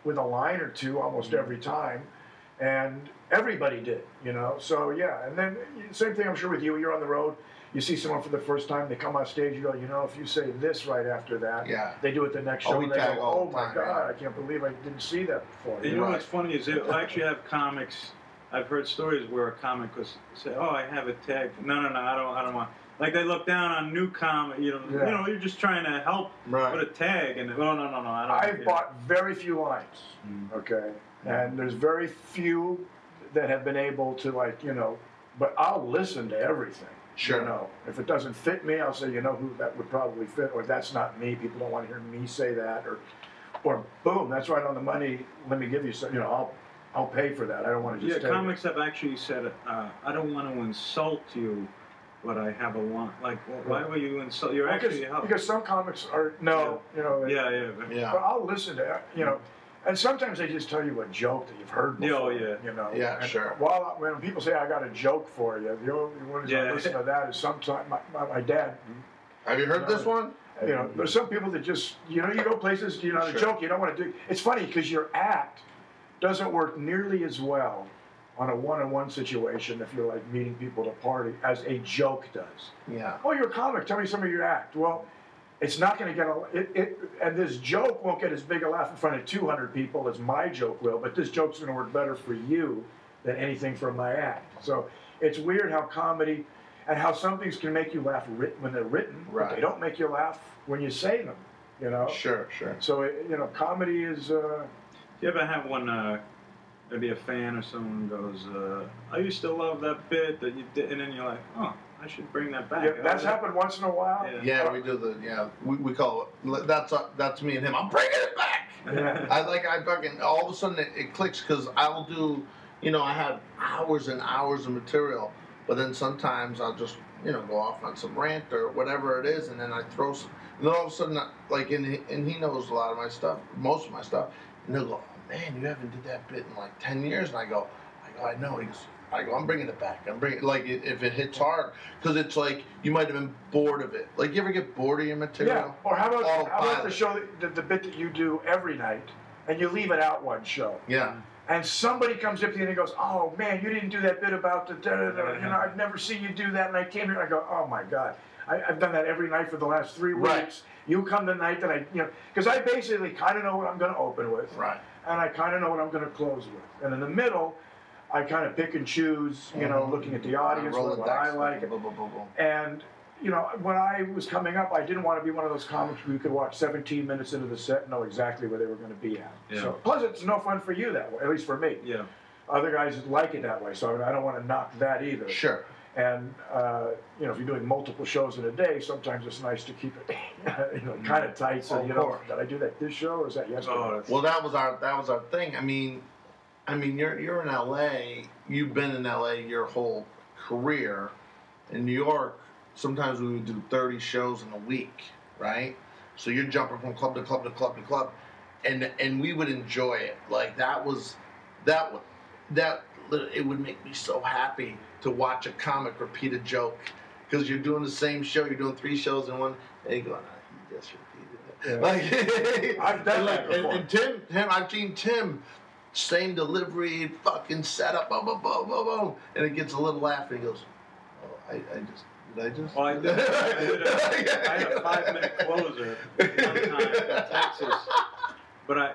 with a line or two almost every time, and everybody did, you know. So yeah, and then same thing I'm sure with you. You're on the road, you see someone for the first time, they come on stage, you go, you know, if you say this right after that,
Yeah.
they do it the next
Oh,
show,
we
and they
tag
go,
all
oh
the
my
time,
God,
yeah.
I can't believe I didn't see that before.
You
You
know
know?
what's funny is it, I actually have comics. I've heard stories where a comic was say, "Oh, I have a tag." No, no, no, I don't. I don't want. Like they look down on new comic. You know,
Yeah.
you know, you're just trying to help
Right.
with a tag, and oh no, no, no, I don't.
I've
yeah.
bought very few lines,
Mm.
okay, and there's very few that have been able to, like, you know, but I'll listen to everything.
Sure.
You know, if it doesn't fit me, I'll say, you know, who that would probably fit, or that's not me. People don't want to hear me say that, or, or boom, that's right on the money. Let me give you some. You know, I'll, I'll pay for that. I don't want to
Yeah,
just. take
comics have actually said, uh, "I don't want to insult you, but I have a line." Like, well, why would you insult? You're
Well,
actually
because,
helping.
because some comics are no, you know.
Yeah, yeah, but-
Yeah.
But I'll listen to it, you know, and sometimes they just tell you a joke that you've heard
Yeah,
before.
oh, yeah.
You know.
Yeah,
And
sure.
While when people say I got a joke for you, the only one
Yeah.
I listen to that is sometimes my, my, my dad.
Have you heard this one?
You know, there's some people that just, you know, you go places, you know, a
Sure.
joke you don't want to do. It's funny because your act doesn't work nearly as well on a one-on-one situation if you're like meeting people at a party as a joke does.
Yeah.
Oh, you're a comic. Tell me some of your act. Well, it's not going to get a it, it, and this joke won't get as big a laugh in front of two hundred people as my joke will. But this joke's going to work better for you than anything from my act. So it's weird how comedy and how some things can make you laugh writ- when they're written, but
Right.
they don't make you laugh when you say them. You know.
Sure, sure.
So it, you know, comedy is. Uh,
Do you ever have one, uh, maybe a fan or someone goes, uh, "I used to love that bit that you did," and then you're like, "Oh, I should bring that back."
yeah, that's
Oh,
happened once in a while.
Yeah.
Yeah, we do the yeah. We, we call it. That's uh, that's me and him. I'm bringing it back.
Yeah.
I like I fucking all of a sudden it, it clicks because I will do. You know, I have hours and hours of material, but then sometimes I'll just you know go off on some rant or whatever it is, and then I throw some. And then all of a sudden, like, and he, and he knows a lot of my stuff, most of my stuff, and he'll go, "Oh, man, you haven't did that bit in like ten years," and I go, I go, I know. He goes, I go, I'm bringing it back. I'm bringing like it, if it hits hard, because it's like you might have been bored of it. Like you ever get bored of your material?
Yeah. Or how about
All
how about the
pilot.
show that, the, the bit that you do every night, and you leave it out one show,
Yeah.
and somebody comes up to you and he goes, "Oh man, you didn't do that bit about the da, da, da. You know, I've never seen you do that." And I came here, and I go, "Oh my God, I, I've done that every night for the last three weeks."
Right.
You come the night that I, you know, because I basically kind of know what I'm going to open with,
Right.
and I kind of know what I'm going to close with, and in the middle, I kind of pick and choose, you know,
Mhm.
looking at the audience,
Roll
what,
the
what I
dice,
like,
blah, blah, blah, blah.
and you know, when I was coming up, I didn't want to be one of those comics where you could watch seventeen minutes into the set and know exactly where they were going to be at.
Yeah.
So, plus, it's no fun for you that way, at least for me.
Yeah.
Other guys like it that way, so I don't want to knock that either.
Sure.
And uh, you know, if you're doing multiple shows in a day, sometimes it's nice to keep it, you know, kind of tight. So
Of
you know,
course.
did I do that this show or is that yesterday?
Oh, that's-
Well, that was our that was our thing. I mean, I mean, you're you're in L A. You've been in L A your whole career. In New York, sometimes we would do thirty shows in a week, right? So you're jumping from club to club to club to club, and and we would enjoy it. Like that was that would that it would make me so happy to watch a comic repeat a joke because you're doing the same show. You're doing three shows in one, and you go, "Ah, he just repeated it."
Yeah.
Like,
I've done
and,
that
like, and,
before.
and Tim, Tim, I've seen Tim, same delivery, fucking setup, boom, boom, boom, boom, boom, and it gets a little laugh, and he goes, "Oh, I, I just, did I just?"
Well, I did, I, did a, I had a five-minute closer one time in Texas, but I,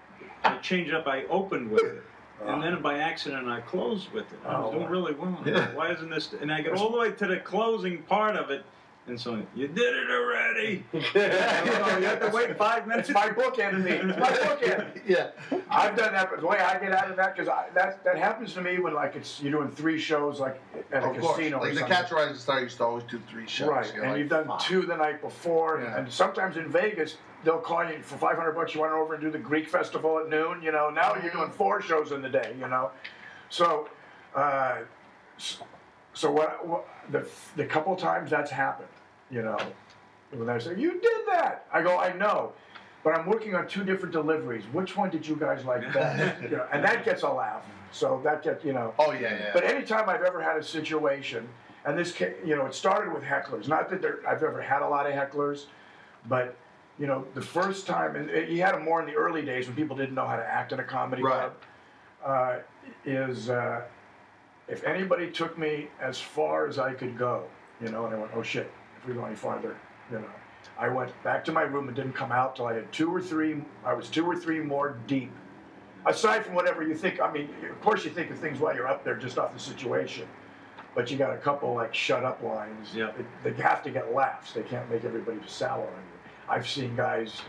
I changed up. I opened with it, and then by accident I closed with it. I was
Oh.
doing really well.
Yeah.
Why isn't this? And I get all the way to the closing part of it, and so you did it already.
Oh, you have to wait five minutes. It's my book enemy. It's my book enemy.
Yeah.
I've done that, but the way I get out of that, because that that happens to me when like it's you're doing three shows like at a
Of course.
casino
Like
or
the
something.
Catch a Rising Star used to always do three shows.
Right,
You're
and
like,
you've done
"Fuck."
two the night before,
Yeah.
and sometimes in Vegas they'll call you for five hundred bucks. You want to over and do the Greek festival at noon. You know, now you're doing four shows in the day. You know, so uh, s- so what, what the the couple times that's happened, you know, when they say you did that, I go, I know, but I'm working on two different deliveries. Which one did you guys like best? You know, and that gets a laugh. So that gets you know.
Oh, yeah, yeah.
But anytime I've ever had a situation, and this, ca- you know, it started with hecklers. Not that there, I've ever had a lot of hecklers, but you know, the first time, and he had them more in the early days when people didn't know how to act in a comedy
Right.
club, uh, is uh, if anybody took me as far as I could go, you know, and I went, oh shit, if we go any farther, you know, I went back to my room and didn't come out till I had two or three, I was two or three more deep. Aside from whatever you think, I mean, of course you think of things while you're up there just off the situation, but you got a couple like shut up lines.
Yeah.
They, they have to get laughs. They can't make everybody sour on you. I've seen guys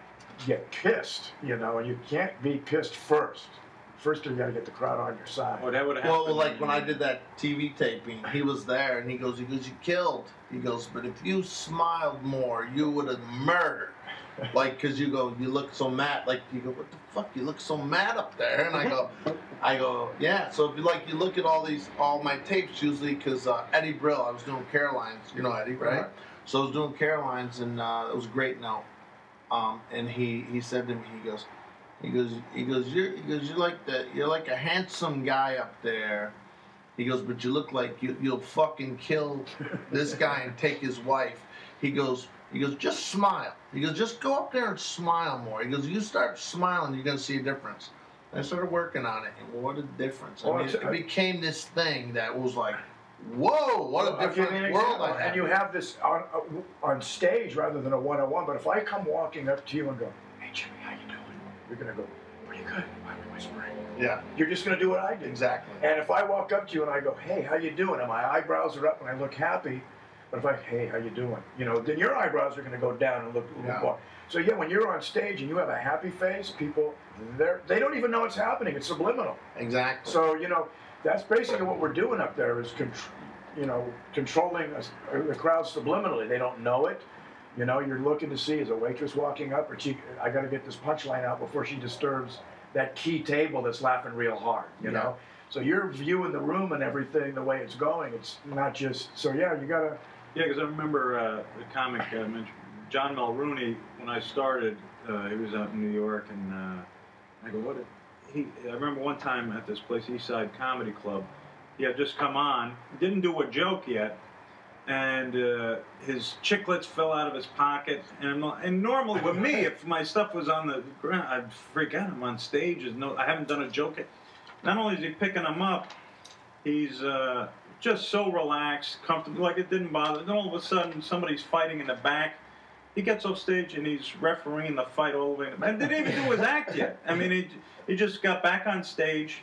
get pissed, you know, and you can't be pissed first. First, you got to get the crowd on your side.
Oh, that would have
Well,
happened.
like when I did that T V taping, he was there, and he goes, he goes, you killed. He goes, but if you smiled more, you would have murdered. Like, cause you go, you look so mad. Like you go, what the fuck? You look so mad up there. And I go, I go, yeah. So if you like, you look at all these, all my tapes usually, cause uh, Eddie Brill, I was doing Caroline's. You know Eddie, right?
Right.
So I was doing Caroline's, and uh, it was a great note. Um, and he he said to me, he goes. He goes, he goes, you're, he goes, you're like the, you're like a handsome guy up there. He goes, but you look like you, you'll fucking kill this guy and take his wife. He goes, he goes, just smile. He goes, just go up there and smile more. He goes, you start smiling, you're gonna see a difference. And I started working on it, and what a difference! I
Well,
mean,
it's-
it became this thing that was like, whoa, what a
I'll give you
different
an
world
example.
I have.
And you have this on uh, on stage rather than a one-on-one. But if I come walking up to you and go, "Hey Jimmy, how you doing?" You're gonna go, "Pretty good." Why am I whispering?
Yeah,
You're just gonna do what I did.
exactly.
And if I walk up to you and I go, "Hey, how you doing?" and my eyebrows are up and I look happy, but if I, "Hey, how you doing?" you know, then your eyebrows are gonna go down and look a little
Yeah.
more. So yeah, when you're on stage and you have a happy face, people, they're they don't even know it's happening. It's subliminal.
Exactly.
So, you know, that's basically what we're doing up there is, contr- you know, controlling us, uh, the crowd subliminally. They don't know it. You know, you're looking to see, is a waitress walking up, or she, I got to get this punchline out before she disturbs that key table that's laughing real hard, you
Yeah.
know? So you're viewing the room and everything the way it's going. It's not just, so yeah, you got to,
Yeah, because I remember uh, the comic uh, mentioned John Mulrooney when I started. Uh, he was out in New York, and uh, I go, "What?" Did, he? I remember one time at this place, Eastside Comedy Club. He had just come on, didn't do a joke yet, and uh, his chiclets fell out of his pocket. And, and normally with me, if my stuff was on the ground, I'd freak out. I'm on stage. There's no, I haven't done a joke yet. Not only is he picking them up, he's uh, just so relaxed, comfortable, like it didn't bother. Then all of a sudden, somebody's fighting in the back. He gets off stage and he's refereeing the fight all the way. And didn't even do his act yet. I mean, he, he just got back on stage,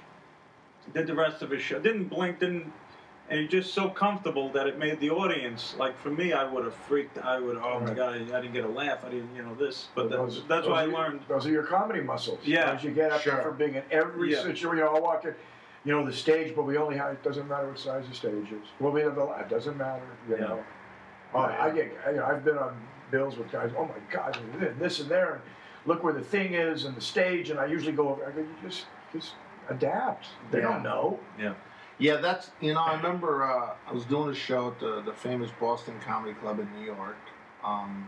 did the rest of his show, didn't blink, didn't, and he's just so comfortable that it made the audience, like for me, I would have freaked. I would, oh my
Right.
God, I didn't get a laugh. I didn't, you know, this. But that,
those,
that's
those
what I
are your-
learned.
Those are your comedy muscles.
Yeah.
As you get up
Sure.
there for being in every
Yeah.
situation, you know, I'll walk in, you know, the stage, but we only have, it doesn't matter what size the stage is. Well, we have the, it doesn't matter, you
Yeah.
know.
Oh,
I,
yeah.
I get, you know, I've been on bills with guys, oh my God, and this and there, and look where the thing is and the stage, and I usually go over, I go, you just, just adapt. They
Yeah.
don't know.
Yeah.
Yeah, that's, you know, I remember uh, I was doing a show at the, the famous Boston Comedy Club in New York. Um,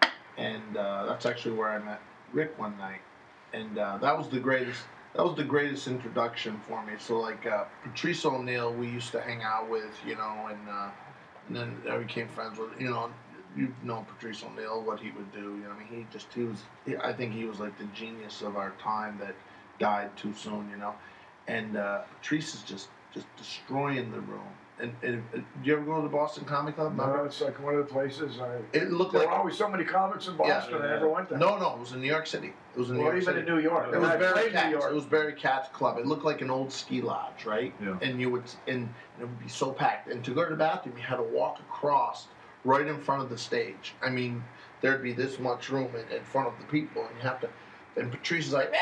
and uh, that's actually where I met Rick one night. And uh, that was the greatest, that was the greatest introduction for me. So like uh, Patrice O'Neill, we used to hang out with, you know, and, uh, and then I became friends with, you know, you know Patrice O'Neill, what he would do. You know, I mean, he just, he was, he, I think he was like the genius of our time that died too soon, you know. And uh, Patrice is just, just destroying the room. And, and, and do you ever go to the Boston Comedy Club?
No,
Remember?
it's like one of the places I.
It looked
There
like
were always so many comics in Boston. I
yeah.
never went there.
no, no. It was in New York City. It was in New
Well,
York
even
City.
in New York.
It
When
was
I
Barry
played New
Katz.
York.
It was Barry Katz Club. It looked like an old ski lodge, right?
Yeah.
And you would, and, and it would be so packed. And to go to the bathroom, you had to walk across right in front of the stage. I mean, there'd be this much room in, in front of the people, and you have to. And Patrice is like,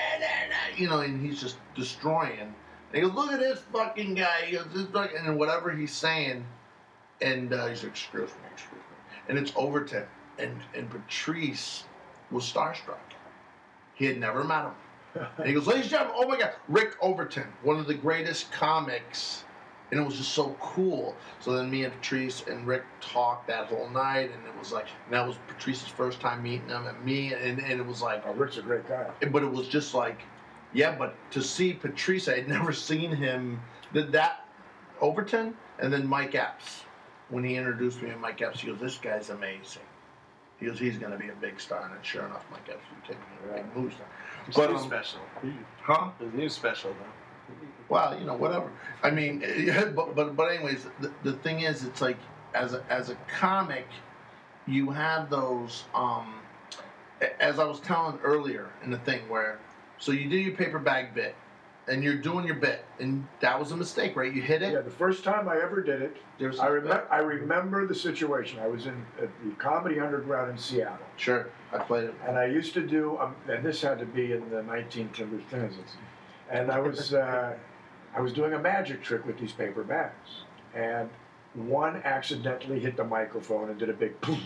you know, and he's just destroying. And he goes, look at this fucking guy. He goes, this fucking, and whatever he's saying, and uh, he's like, excuse me, excuse me. And it's Overton. And, and Patrice was starstruck. He had never met him. And he goes, ladies and gentlemen, oh my God, Rick Overton, one of the greatest comics. And it was just so cool. So then me and Patrice and Rick talked that whole night, and it was like, and that was Patrice's first time meeting him, and me, and, and it was like,
Oh, Rick's a great guy.
but it was just like, yeah, but to see Patrice, I had never seen him, did that, Overton, and then Mike Epps. When he introduced me to Mike Epps, he goes, this guy's amazing. He goes, he's going to be a big star, and sure enough, Mike Epps became a big movie star.
It's
But
new
um,
special.
huh?
It's new special though.
Well, you know, whatever. I mean, yeah, but but but anyways, the, the thing is, it's like as a, as a comic, you have those. Um, a- as I was telling earlier in the thing, where so you do your paper bag bit, and you're doing your bit, and that was a mistake, right? You hit it.
Yeah, the first time I ever did it,
There's
I remember. I remember the situation. I was in at the Comedy Underground in Seattle,
Sure, I played it.
and I used to do. Um, and this had to be in the nineteen tens, and I was uh, I was doing a magic trick with these paper bags, and one accidentally hit the microphone and did a big boom.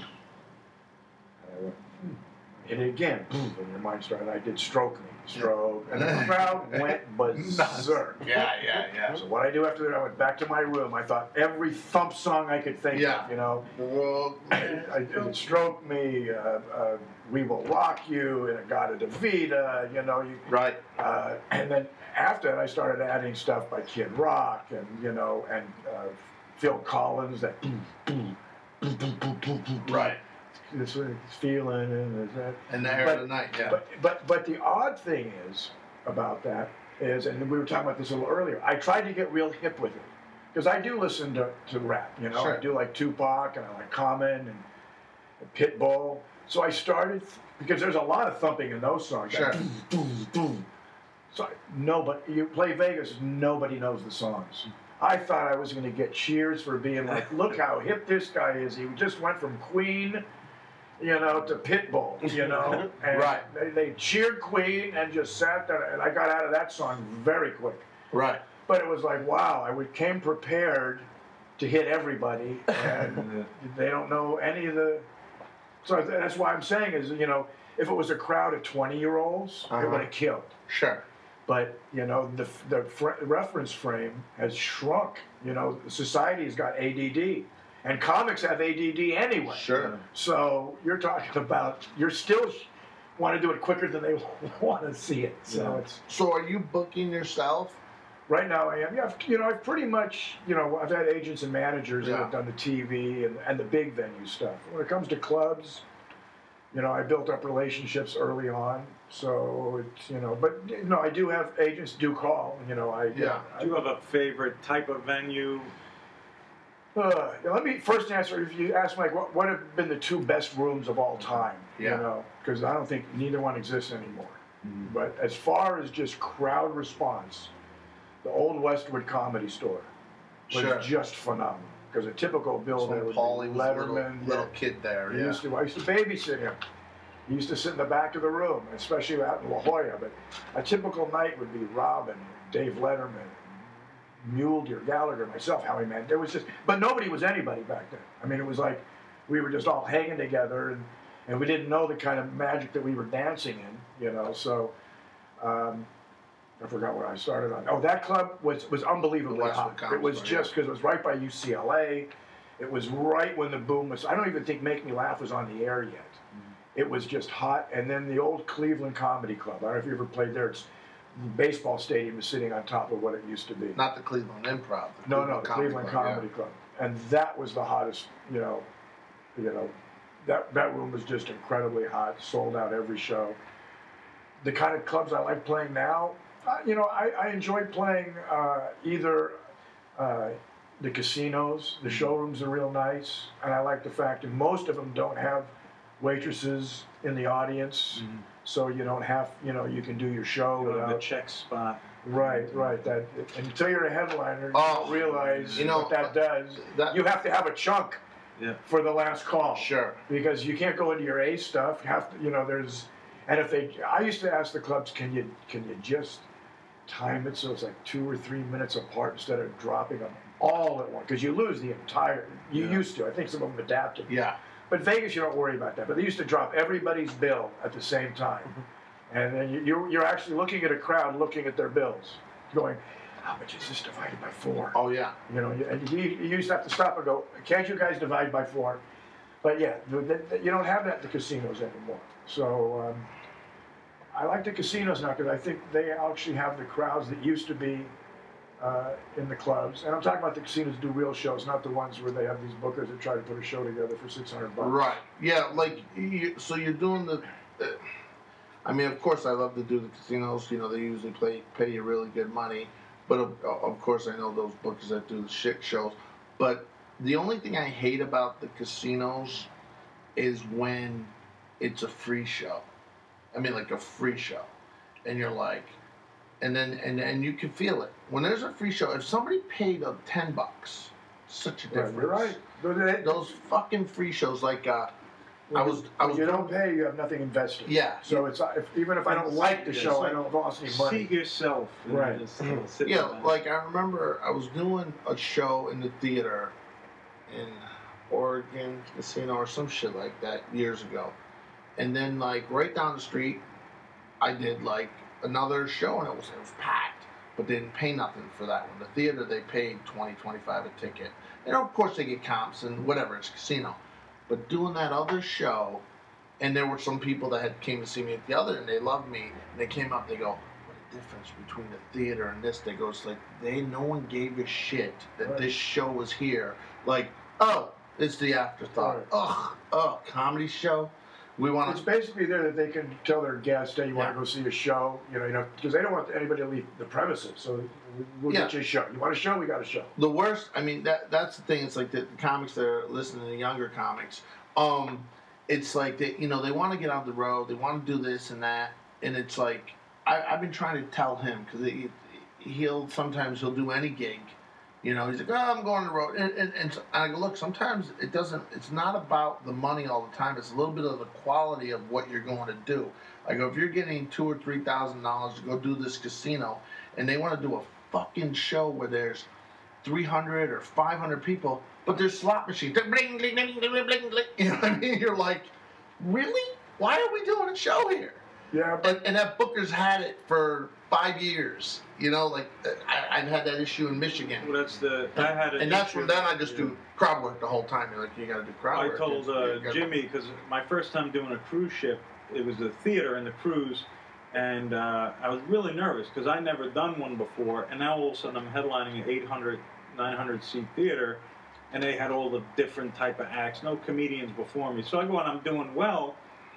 And I went, hmm. Hit it again, boom, and your mind started. I did stroke me, stroke, and the crowd went berserk.
Yeah, yeah, yeah.
So what I do after that, I went back to my room. I thought every thump song I could think
Yeah.
of, you know.
Well,
I did Stroke Me, uh, uh, We Will Rock You, and Agata Davida, you know. You,
right.
uh, and then after that, I started adding stuff by Kid Rock and, you know, and uh, Phil Collins, that boom, boom, boom, boom, boom, boom, boom.
Right.
This is feeling and that.
And the air of the night, yeah.
But, but but the odd thing is about that is, and we were talking about this a little earlier, I tried to get real hip with it. Because I do listen to, to rap, you know.
Sure.
I do like Tupac and I like Common and Pitbull. So I started, because there's a lot of thumping in those songs.
Sure.
Like, boom, boom, boom. So I- nobody, you play Vegas, nobody knows the songs. I thought I was going to get cheers for being like, look how hip this guy is. He just went from Queen, you know, to Pitbull, you know. And
Right.
They, they cheered Queen and just sat there, and I got out of that song very quick.
Right.
But it was like, wow, I would- came prepared to hit everybody, and they don't know any of the. So that's why I'm saying is, you know, if it was a crowd of twenty-year-olds,
Uh-huh.
it would have killed.
Sure.
But you know, the the fr- reference frame has shrunk. You know, society's got A D D, and comics have A D D anyway.
Sure.
So you're talking about you're still want to do it quicker than they want to see it. So
Yeah.
it's
So are you booking yourself?
right now I am. Yeah, I've- you know, I've pretty much you know I've had agents and managers that
Yeah.
have done the T V and and the big venue stuff. When it comes to clubs, you know, I built up relationships early on. So it's you know, but you know, I do have agents do call. You know, I
Yeah.
I,
Do you have a favorite type of venue?
Uh, let me first answer. If you ask Mike, what, what have been the two best rooms of all time?
Yeah.
You know, because I don't think neither one exists anymore.
Mm-hmm.
But as far as just crowd response, the old Westwood Comedy Store was
Sure.
just phenomenal. Because a typical bill
So
there
when
would
Paulie
be
was a little,
Letterman.
little
yeah.
kid there,
He
yeah.
used to, I used to babysit him. He used to sit in the back of the room, especially out in La Jolla. But a typical night would be Robin, Dave Letterman, Mule Deer, Gallagher, myself, Howie Mann. There was just, but nobody was anybody back then. I mean, it was like we were just all hanging together, and, and we didn't know the kind of magic that we were dancing in, you know. So um, I forgot where I started on. Oh, that club was was unbelievably
Westwood
hot.
Comedy
It was
Store,
just
yeah.
because it was right by U C L A. It was right when the boom was. I don't even think Make Me Laugh was on the air yet. It was just hot. And then the old Cleveland Comedy Club. I don't know if you ever played there. It's the baseball stadium is sitting on top of what it used to be.
Not the Cleveland Improv. The
No, no, the Cleveland
Club, yeah.
Comedy Club, and that was the hottest. You know, you know, that that room was just incredibly hot. Sold out every show. The kind of clubs I like playing now, uh, you know, I, I enjoy playing uh, either uh, the casinos. The showrooms are real nice, and I like the fact that most of them don't have waitresses in the audience,
Mm-hmm.
so you don't have, you know, you can do your show
You know, the
without.
check spot.
Right, right. That until you're a headliner, you
Oh,
don't realize
you know,
what that does.
that-
you have to have a chunk
Yeah.
for the last call.
Sure.
Because you can't go into your A stuff. You have to, you know, there's, and if they, I used to ask the clubs, can you, can you just time it so it's like two or three minutes apart instead of dropping them all at once? Because you lose the entire. You
Yeah.
used to. I think some of them adapted.
Yeah.
But Vegas, you don't worry about that. But they used to drop everybody's bill at the same time. And then you, you're, you're actually looking at a crowd looking at their bills, going, how much is this divided by four?
Oh, yeah.
You know, you, and you, you used to have to stop and go, can't you guys divide by four? But yeah, the, the, you don't have that at the casinos anymore. So um, I like the casinos now because I think they actually have the crowds that used to be uh, in the clubs. And I'm talking about the casinos that do real shows, not the ones where they have these bookers that try to put a show together for six hundred bucks.
Right. Yeah. Like, you, so you're doing the. Uh, I mean, of course, I love to do the casinos. You know, they usually pay pay you really good money. But of, of course, I know those bookers that do the shit shows. But the only thing I hate about the casinos is when it's a free show. I mean, like a free show, and you're like, and then and and you can feel it when there's a free show. If somebody paid a ten bucks, such a difference.
You're right. They-
Those fucking free shows, like uh, I was, I was.
you
doing-
don't pay, you have nothing invested.
Yeah.
So it's if, even if I don't like the show, I don't lost any money.
Seat yourself. and
Right.
just, uh, sit
Yeah,
back.
like I remember I was doing a show in the theater in Oregon Casino or some shit like that years ago. And then like right down the street I did like another show and it was it was packed. But they didn't pay nothing for that one. The theater they paid twenty, twenty-five a ticket. And of course they get comps and whatever, it's a casino. But doing that other show, and there were some people that had came to see me at the other and they loved me and they came up, they go, difference between the theater and this. They go, it's like they no one gave a shit that
Right.
this show was here. Like, oh, it's the afterthought.
Right.
Ugh, oh, comedy show. We want
It's
to.
basically there that they can tell their guests, hey, you want
Yeah.
to go see a show, you know, you know, because they don't want anybody to leave the premises. So we'll get
Yeah.
you a show. You want a show? We got a show.
The worst. I mean, that that's the thing. It's like the, the comics that are listening, the younger comics. Um, it's like they, you know, they want to get on the road. They want to do this and that, and it's like I, I've been trying to tell him because he, he'll sometimes he'll do any gig. You know, he's like, oh, I'm going on the road. And, and, and I go, look, sometimes it doesn't, it's not about the money all the time. It's a little bit of the quality of what you're going to do. I go, if you're getting two or three thousand dollars to go do this casino and they want to do a fucking show where there's three hundred or five hundred people, but there's slot machines. They're bling, bling, bling, bling, bling, bling. You know what I mean? You're like, really? Why are we doing a show here?
Yeah, but
And, and that Booker's had it for five years. You know, like I, I've had that issue in Michigan.
Well, that's the. I had an
And that's
issue-
when then I just
yeah.
do crowd work the whole time. You're like, you got to do crowd
I
work.
told
You
uh,
gotta-
Jimmy because my first time doing a cruise ship, it was the theater and the cruise, and uh, I was really nervous because I never done one before, and now all of a sudden I'm headlining an eight hundred, nine hundred seat theater, and they had all the different type of acts, no comedians before me. So I go and I'm doing well,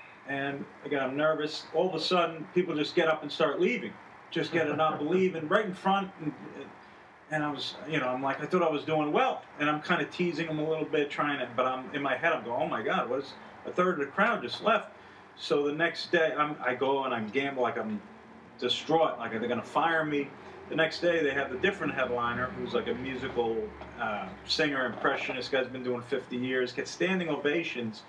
and again I'm nervous. All of a sudden people just get up and start leaving, just get to not believe, and right in front. And, And I was, you know, I'm like, I thought I was doing well. And I'm kind of teasing him a little bit, trying to, but I'm in my head, I'm going, oh my God, what is, a third of the crowd just left. So the next day, I'm, I go and I'm gamble like I'm distraught, like they're going to fire me. The next day, they have the different headliner, who's like a musical uh, singer, impressionist, guy's been doing fifty years, gets standing ovations,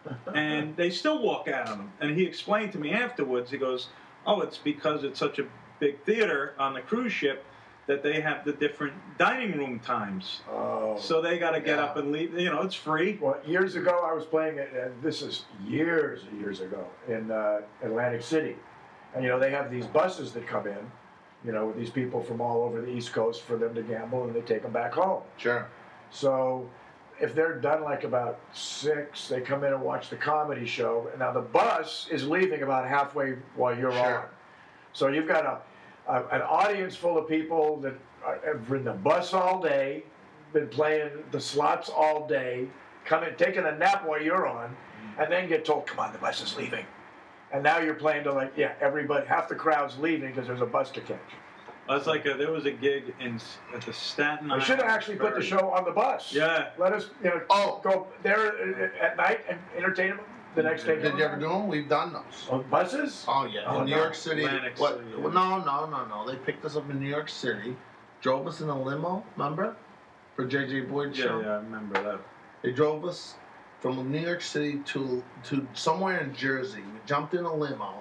and they still walk out on him. And he explained to me afterwards, he goes, oh, it's because it's such a big theater on the cruise ship, that they have the different dining room times.
oh.
So they got to get
Yeah.
up and leave. You know, it's free.
Well, years ago, I was playing it, and this is years and years ago, in uh, Atlantic City. And, you know, they have these buses that come in, you know, with these people from all over the East Coast for them to gamble, and they take them back home.
Sure.
So if they're done like about six, they come in and watch the comedy show. And now the bus is leaving about halfway while you're
Sure.
on. So you've got a, a an audience full of people that are, have ridden the bus all day, been playing the slots all day, coming, taking a nap while you're on, and then get told, come on, the bus is leaving. And now you're playing to like, yeah, everybody, half the crowd's leaving because there's a bus to catch.
It's like a, there was a gig in S- at the Staten
We
Island.
should have actually put the
Ferry.
show on the bus.
Yeah.
Let us, you know,
Oh.
go there at night and entertain them the next day.
Did you ever do them? We've done those.
On buses?
Oh yeah,
Oh,
in New
no.
York City.
Atlantic
What?
City,
well,
yeah.
No, no, no, no. They picked us up in New York City, drove us in a limo. Remember, for J J Boyd's
Yeah,
show.
yeah, I remember that.
They drove us from New York City to to somewhere in Jersey. We jumped in a limo.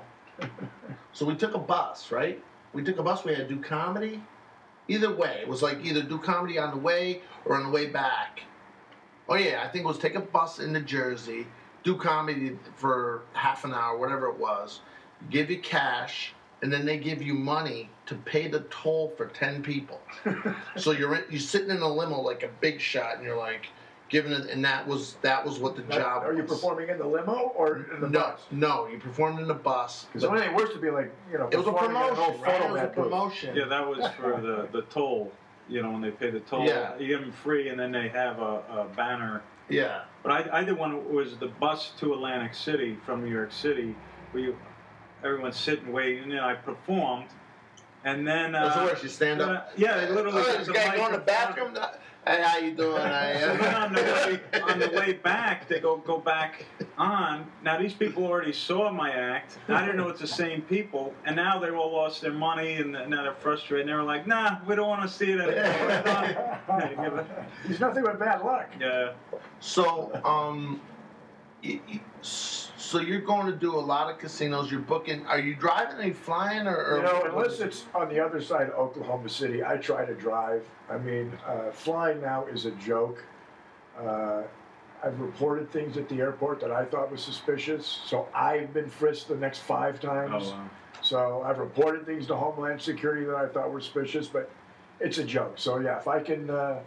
So we took a bus, right? We took a bus. We had to do comedy. Either way, it was like either do comedy on the way or on the way back. Oh yeah, I think it was take a bus into Jersey, do comedy for half an hour, whatever it was, give you cash, and then they give you money to pay the toll for ten people. So you're in, you're sitting in a limo like a big shot, and you're like, given it, and that was that was what the
Now,
job.
Are you
was.
performing in the limo or in the
no,
bus?
no, you performed in the bus.
Because the only thing worse would be like, you know,
It was a
performing in an
promotion,
old
right? It
photo
was a
mat booth.
promotion.
Yeah, that was for the, the toll. You know, when they pay the toll,
Yeah.
you give them free, and then they have a, a banner.
Yeah.
But I, I did one. It was the bus to Atlantic City from New York City, where you, everyone's sitting waiting. And then I performed, and then uh,
That's the worst. You stand
uh,
up.
yeah, I literally.
Oh,
got
this
the
guy going to the
microphone.
bathroom. Hey, how you doing? I,
So then
uh,
on the way on the way back, they go go back on. Now these people already saw my act. I didn't know it's the same people, and now they all lost their money, and now they're frustrated. And they were like, "Nah, we don't want to see it anymore."
There's nothing but bad luck.
Yeah.
So, um, y- y- so you're going to do a lot of casinos. You're booking. Are you driving? Are you flying? Or, or
You know, unless it's on the other side of Oklahoma City, I try to drive. I mean, uh, flying now is a joke. Uh, I've reported things at the airport that I thought was suspicious, so I've been frisked the next five times.
Oh, wow.
So I've reported things to Homeland Security that I thought were suspicious, but it's a joke. So yeah, if I can, uh,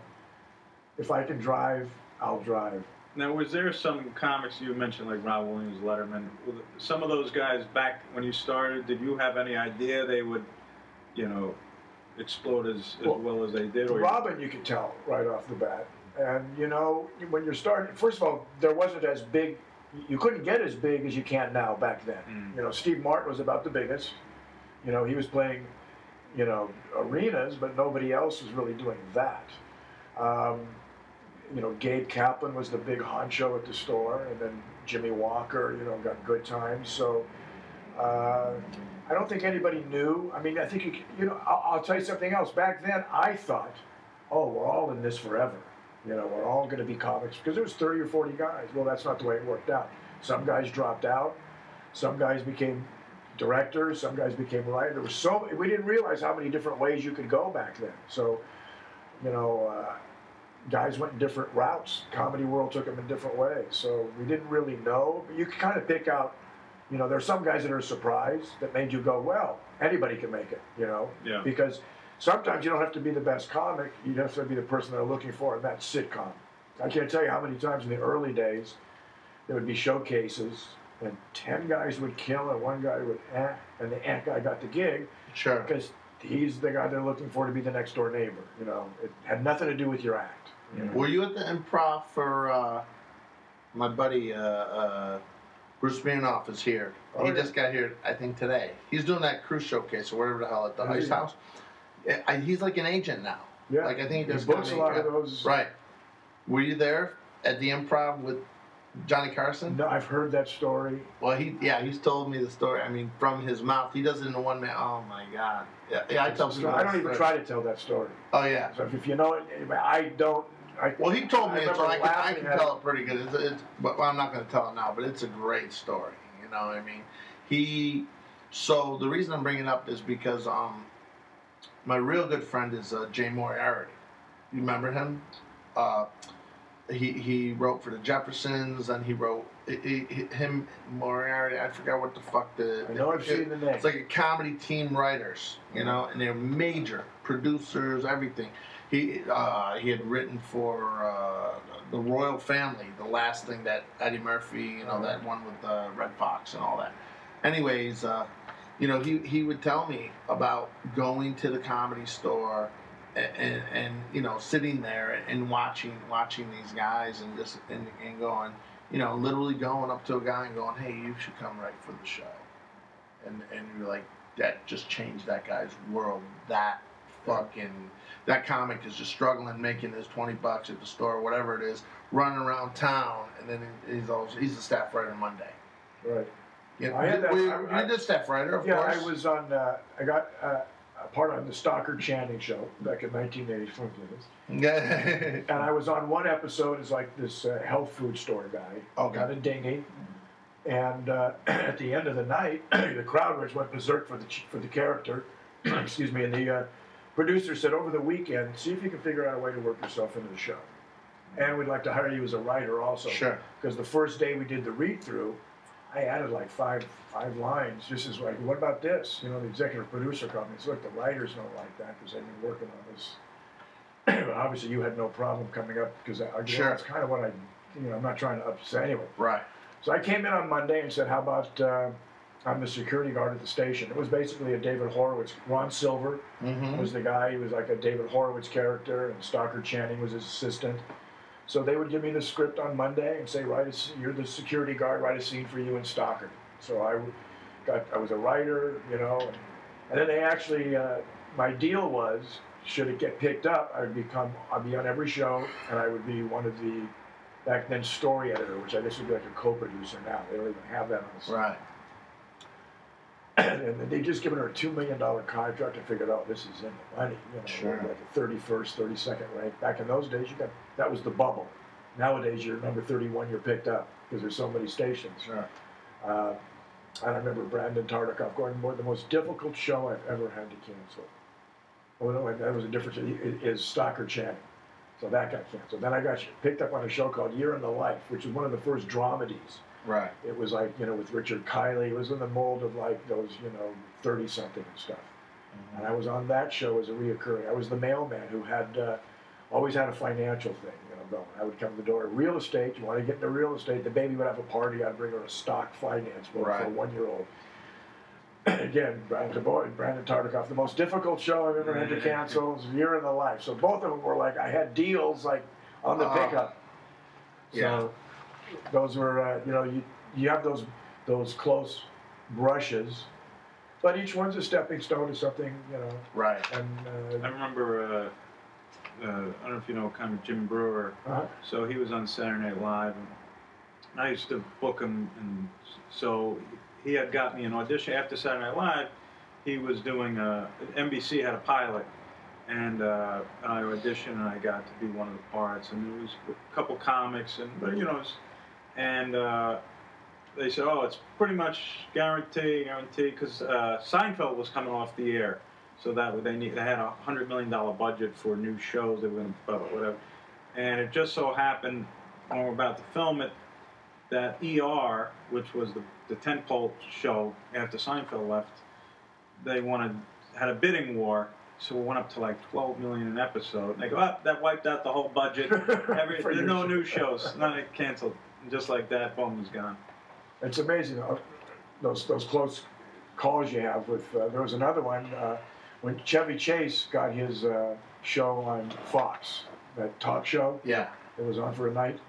if I can drive, I'll drive.
Now, was there some comics you mentioned, like Rob Williams, Letterman? Some of those guys back when you started, did you have any idea they would, you know, explode as, as
Well,
well as they did? Or
Robin, you could tell right off the bat. And, you know, when you're starting, first of all, there wasn't as big, you couldn't get as big as you can now back then.
Mm.
You know, Steve Martin was about the biggest. You know, he was playing, you know, arenas, but nobody else was really doing that. Um, you know, Gabe Kaplan was the big honcho at the store, and then Jimmy Walker, you know, got good times. So uh, I don't think anybody knew. I mean, I think, you, you know, I'll, I'll tell you something else. Back then, I thought, oh, we're all in this forever. You know, we're all going to be comics, because there was thirty or forty guys. Well, that's not the way it worked out. Some guys dropped out. Some guys became directors. Some guys became writers. There was so we didn't realize how many different ways you could go back then. So, you know, uh, guys went in different routes. Comedy World took them in different ways. So we didn't really know. But you could kind of pick out. You know, there's some guys that are surprised that made you go, well, anybody can make it. You know,
Yeah.
because sometimes you don't have to be the best comic. You have to be the person they're looking for, and that's sitcom. I can't tell you how many times in the early days there would be showcases, and ten guys would kill, and one guy would eh, and the eh guy got the gig
Sure.
because he's the guy they're looking for to be the next door neighbor. You know, it had nothing to do with your act. You know?
Were you at the Improv for uh, my buddy uh, uh, Bruce Smirnoff is here.
Oh,
he
yeah.
just got here, I think, today. He's doing that cruise showcase or whatever the hell at the
Oh,
Ice
yeah.
House. Yeah, I, he's like an agent now.
Yeah.
Like I think he
He
does
books a
comedy,
lot of
yeah.
those.
Right. Were you there at the Improv with Johnny Carson?
No, I've heard that story.
Well, he yeah, he's told me the story. I mean, from his mouth. He does it in the one man. Oh my God. Yeah, yeah I tell people.
I don't
that
even
story.
try to tell that story.
Oh yeah.
So if you know it, I don't. I,
Well, he told me
I
it, so
remember
I can, I
laughing
can
at
tell it pretty good. It's, it's, but well, I'm not going to tell it now, but it's a great story. You know what I mean? He. So the reason I'm bringing it up is because um, my real good friend is uh, Jay Moriarty. You remember him? Uh, he he wrote for the Jeffersons, and he wrote he, he, him Moriarty. I forgot what the fuck the.
I know I've
it-
seen the name.
It's like a comedy team writers, you know, and they're major producers, everything. He uh, he had written for uh, the Royal Family, the last thing that Eddie Murphy, you know, that one with uh, Red Fox and all that. Anyways, uh, you know, he, he would tell me about going to the Comedy Store and, and, and you know, sitting there and watching watching these guys and just and, and going, you know, literally going up to a guy and going, hey, you should come write for the show. And and you're like, that just changed that guy's world. That fucking that comic is just struggling, making his twenty bucks at the store, whatever it is, running around town, and then he's also he's a staff writer Monday.
Right.
Yeah,
I had that-
we,
I- I-
you did staff writer, of
Yeah,
course.
I was on. Uh, I got uh, a part on the Stockard Channing show back in nineteen eighty-four,
Yeah.
and I was on one episode as like this uh, health food store guy.
Okay.
Got a dinghy, and uh, at the end of the night, the crowd was went berserk for the ch- for the character. Excuse me, and the uh, producer said, over the weekend, see if you can figure out a way to work yourself into the show, and we'd like to hire you as a writer also.
Sure.
Because the first day we did the read through, I added like five five lines. Just as like, what about this? You know, the executive producer called me and said, look, the writers don't like that because they've been working on this. obviously you had no problem coming up because I, you
Sure.
know, that's kind of what I, you know, I'm not trying to upset anyway.
Right.
So I came in on Monday and said, how about uh, I'm the security guard at the station. It was basically a David Horowitz. Ron Silver
Mm-hmm.
was the guy. He was like a David Horowitz character, and Stockard Channing was his assistant. So they would give me the script on Monday and say, "Write a, you're the security guard. Write a scene for you in Stockard." So I got. I was a writer, you know, and, and then they actually. Uh, my deal was, should it get picked up, I would become. I'd be on every show, and I would be one of the back then story editor, which I guess would be like a co-producer now. They don't even have that on the site.
Right.
And they just given her a two million dollar contract and figured, oh, this is in the money. You know,
Sure.
like a thirty-first, thirty-second rank. Back in those days, you got that was the bubble. Nowadays, you're number thirty-one, you're picked up because there's so many stations.
Sure.
Uh, I remember Brandon Tartikoff going, more the most difficult show I've ever had to cancel. Oh no, that was a different show. It is Stockard Channing. So that got canceled. Then I got picked up on a show called Year in the Life, which was one of the first dramedies.
Right.
It was like, you know, with Richard Kiley. It was in the mold of like those, you know, thirty-something and stuff. Mm-hmm. And I was on that show as a reoccurring. I was the mailman who had, uh, always had a financial thing, you know, going. I would come to the door, real estate, you want to get into real estate, the baby would have a party, I'd bring her a stock finance book
Right.
for a one-year-old. Again, Brandon, boy, Brandon Tartikoff, the most difficult show I've ever had to cancel was Year in the Life. So both of them were like, I had deals like on the
Uh,
pickup. So,
yeah.
those were, uh, you know, you, you have those those close brushes, but each one's a stepping stone to something, you know.
Right.
And
I
uh,
remember, uh, uh, I don't know if you know kind of Jim Brewer.
uh,
So he was on Saturday Night Live, and I used to book him, and so he had got me an audition after Saturday Night Live. He was doing a N B C had a pilot, and uh, I auditioned, and I got to be one of the parts, and there was a couple comics, and but you know, it's- and uh, they said, oh, it's pretty much guarantee, guarantee, because uh, Seinfeld was coming off the air, so that they need they had a hundred million dollar budget for new shows they were going to whatever, and it just so happened when we were about to film it that E R, which was the the tentpole show after Seinfeld left, they wanted had a bidding war. So we went up to like twelve million an episode. And they go, oh, that wiped out the whole budget. Every,
For
there's
your
no
show.
new shows. None it canceled. And just like that, boom, was gone.
it's amazing uh, those those close calls you have with. Uh, there was another one uh, when Chevy Chase got his uh, show on Fox, that talk show.
Yeah.
It was on for a night.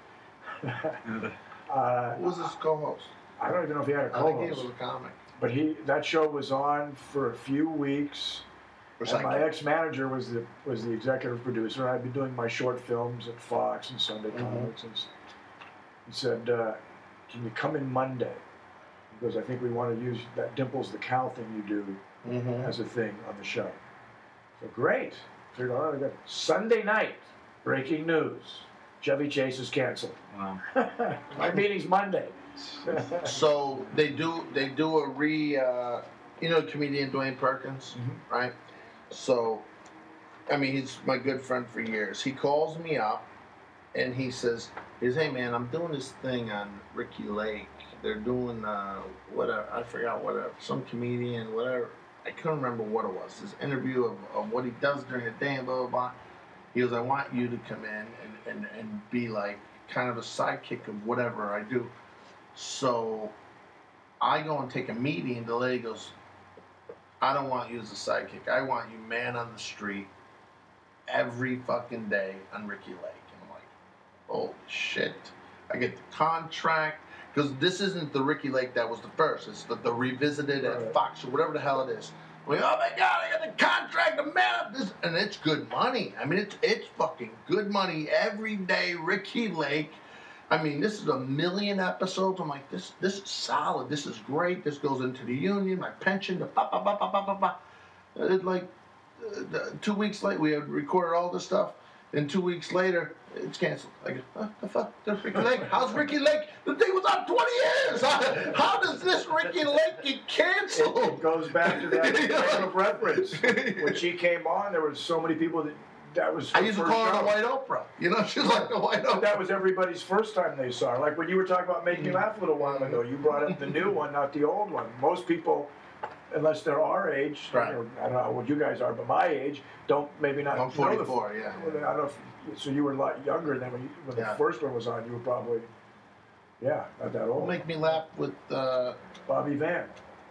uh,
Who was his co-host?
I don't even know if he had a
I think he
co-host,
was a comic.
but he that show was on for a few weeks.
Or
And my
sidekick.
ex-manager was the was the executive producer. I'd be doing my short films at Fox and Sunday
Mhm.
Comics, and s- he said, uh, "Can you come in Monday?" Because I think we want to use that Dimples the Cow thing you do
Mm-hmm.
as a thing on the show. So great. Figured, all right, I got Sunday night. Breaking news: Chevy Chase is canceled.
Wow.
My meeting's Monday.
So they do they do a re uh, you know comedian Dwayne Perkins,
Mhm.
right? So I mean he's my good friend for years. He calls me up and he says, he says, hey man, I'm doing this thing on Ricky Lake. They're doing uh, whatever I forgot whatever some comedian whatever I couldn't remember what it was. This interview of, of what he does during the day and blah blah blah. He goes, I want you to come in and, and, and be like kind of a sidekick of whatever I do. So I go and take a meeting, and the lady goes, I don't want you as a sidekick. I want you man on the street every fucking day on Ricky Lake. And I'm like, holy shit. I get the contract. Because this isn't the Ricky Lake that was the first. It's the, the revisited at
Right.
Fox or whatever the hell it is. I'm like, oh my God, I got the contract to man up this. And it's good money. I mean, it's, it's fucking good money every day, Ricky Lake. I mean, this is a million episodes. I'm like, this this is solid. This is great. This goes into the union, my pension, the ba ba ba ba ba ba ba. It, like uh, the- two weeks later, we had recorded all this stuff. And two weeks later, it's canceled. I go, what the fuck? There's Ricky Lake. How's Ricky Lake? The thing was on twenty years. How, how does this Ricky Lake get
It,
canceled?
it goes back to that frame of reference. When she came on, there were so many people that that was.
I
her
used to
first
call her the
show.
White Oprah. You know, she's like the White
But
Oprah.
that was everybody's first time they saw her. Like when you were talking about Make Me Laugh a little while ago, you brought up the new one, not the old one. Most people, unless they're our age,
Right.
or, I don't know what you guys are, but my age, don't maybe not.
I'm
know the-
forty-four, yeah.
I don't know if, so you were a lot younger than when, you, when
Yeah.
the first one was on. You were probably, yeah, not that old.
Make Me Laugh with, uh,
Bobby Van.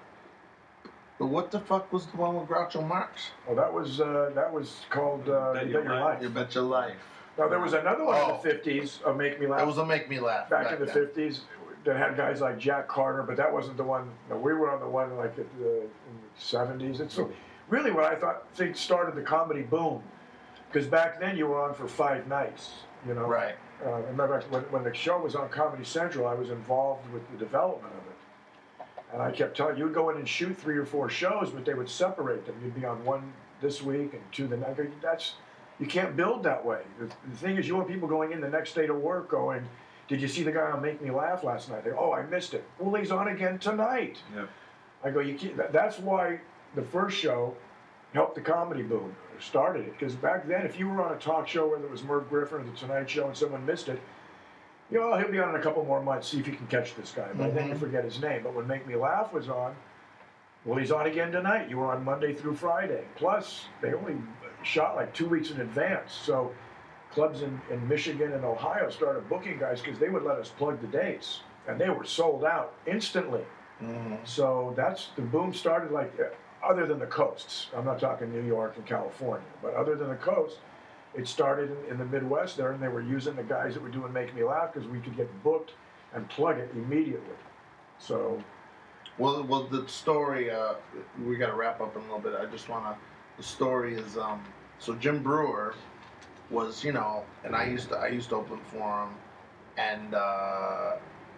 but what the fuck was the one with Groucho Marx?
Well, that was uh, that was called uh,
Bet
Bet
Your
Your
Life.
Life.
You Bet Your Life.
Now there was another one
Oh.
in the fifties of Make Me Laugh.
That was a Make Me Laugh.
back in the
then.
fifties that had guys like Jack Carter, but that wasn't the one. No, we were on the one like at the, in the seventies. It's so really what I thought things started the comedy boom, because back then you were on for five nights. You know,
Right.
Uh, I remember when, when the show was on Comedy Central, I was involved with the development of it, and I kept telling you would go in and shoot three or four shows, but they would separate them. You'd be on one this week and two the next. That's you can't build that way. The, the thing is, you want people going in the next day to work going, did you see the guy on Make Me Laugh last night? They go, oh, I missed it. Well, he's on again tonight.
Yep.
I go, you can't, that, that's why the first show helped the comedy boom, or started it. Because back then, if you were on a talk show, whether it was Merv Griffin or The Tonight Show, and someone missed it, you know, he'll be on in a couple more months, see if you can catch this guy. But then you
Mhm.
forget his name. But when Make Me Laugh was on, well, he's on again tonight. You were on Monday through Friday. Plus, they only shot like two weeks in advance. So clubs in, in Michigan and Ohio started booking guys because they would let us plug the dates. And they were sold out instantly.
Mm-hmm.
So that's, the boom started like, uh, other than the coasts. I'm not talking New York and California. But other than the coast, it started in, in the Midwest there, and they were using the guys that were doing Make Me Laugh because we could get booked and plug it immediately. So,
Well, well, the story, uh, we got to wrap up in a little bit. I just want to, the story is, um, so Jim Brewer was, you know, and I used to, I used to open for him, and uh,